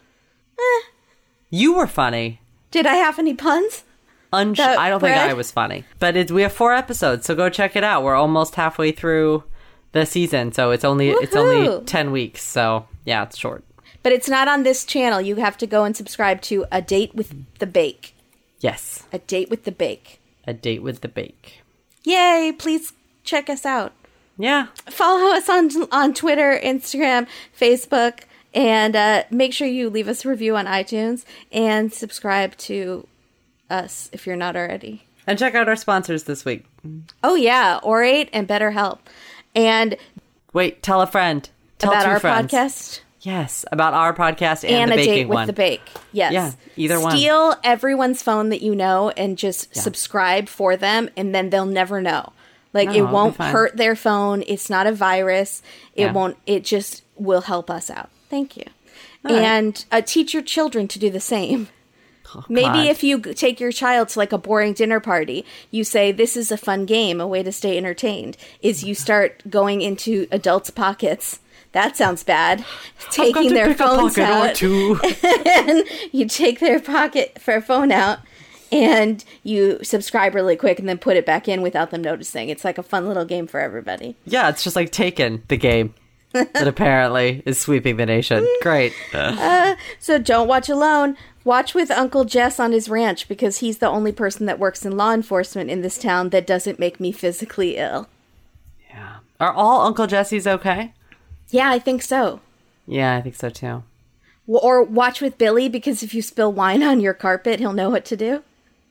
Eh. You were funny. Did I have any puns? Unsh- That I don't think bread? I was funny. But it's, we have four episodes, so go check it out. We're almost halfway through the season, so it's only it's only Woohoo. ten weeks. So yeah, it's short. But it's not on this channel. You have to go and subscribe to A Date with the Bake. Yes, A Date with the Bake. A Date with the Bake. Yay! Please check us out. Yeah, Follow us on on Twitter, Instagram, Facebook, and uh, make sure you leave us a review on iTunes and subscribe to us if you're not already. and check out our sponsors this week. Oh yeah, Orate and BetterHelp, and Wait, tell a friend. Tell about two our friends. podcast Yes, about our podcast and, and the A baking Date with one. the Bake. Yes, Yeah, either one. Steal everyone's phone that you know and just subscribe for them, and then they'll never know. Like No, it it'll be won't fine. hurt their phone. It's not a virus. It Yeah. won't. It just will help us out. Thank you. All right. And uh, teach your children to do the same. Oh, Maybe God. if you g- take your child to like a boring dinner party, you say, this is a fun game, a way to stay entertained, is you start going into adults' pockets. That sounds bad. I've got Taking to their pick a phones pocket out. or two. And you take their pocket for a phone out and you subscribe really quick and then put it back in without them noticing. It's like a fun little game for everybody. Yeah, it's just like Taken, the game that apparently is sweeping the nation. Great. Uh, so don't watch alone. Watch with Uncle Jess on his ranch, because he's the only person that works in law enforcement in this town that doesn't make me physically ill. Yeah. Are all Uncle Jesse's okay? Yeah, I think so. Yeah, I think so too. W- Or watch with Billy, because if you spill wine on your carpet, he'll know what to do.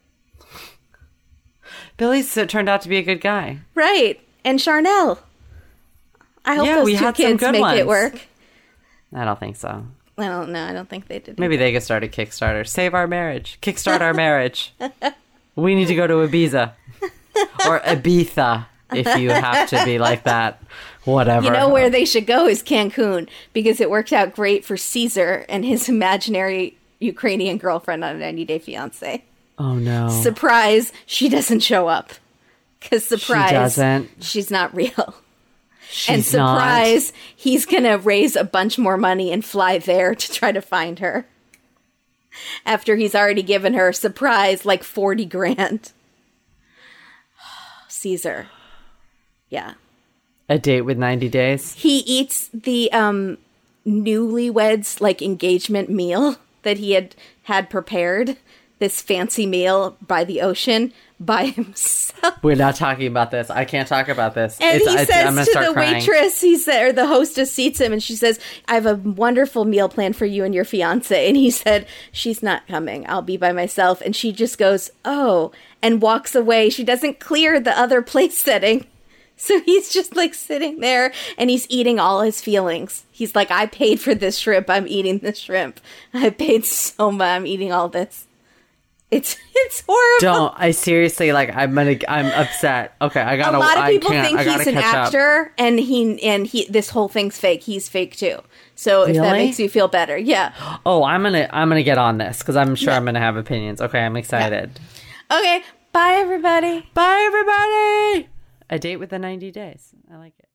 Billy's uh, turned out to be a good guy. Right. And Charnel. I hope Yeah, those we two had some kids good make ones. it work. I don't think so. I don't know. I don't think they did. Maybe they could start a Kickstarter. Save our marriage. Kickstart our marriage. We need to go to Ibiza. Or Ibiza, if you have to be like that. Whatever. You know where they should go is Cancun, because it worked out great for Caesar and his imaginary Ukrainian girlfriend on ninety day fiancé. Oh, no. Surprise, she doesn't show up. Because surprise, She doesn't. she's not real. She's and surprise, he's going to raise a bunch more money and fly there to try to find her. After he's already given her, surprise, like forty grand. Caesar. Yeah. not. A date with ninety days? He eats the um, newlyweds, like, engagement meal that he had had prepared. This fancy meal by the ocean by himself. We're not talking about this. I can't talk about this. And It's- he it's- says I'm gonna to start the crying. waitress, he said, or the hostess seats him, and she says, I have a wonderful meal planned for you and your fiance. And he said, she's not coming. I'll be by myself. And she just goes, oh, and walks away. She doesn't clear the other place setting. So he's just like sitting there and he's eating all his feelings. He's like, I paid for this shrimp. I'm eating this shrimp. I paid so much. I'm eating all this. It's it's horrible. Don't. I seriously, like, I'm gonna, I'm upset. Okay, I gotta, A lot of I people can't, think I gotta he's an catch up. actor, and he and he. This whole thing's fake. He's fake too. So if that Really? makes you feel better, yeah. Oh, I'm gonna, I'm gonna get on this, because I'm sure Yeah. I'm gonna have opinions. Okay, I'm excited. Okay, bye everybody. Bye, everybody! A date with the ninety days. I like it.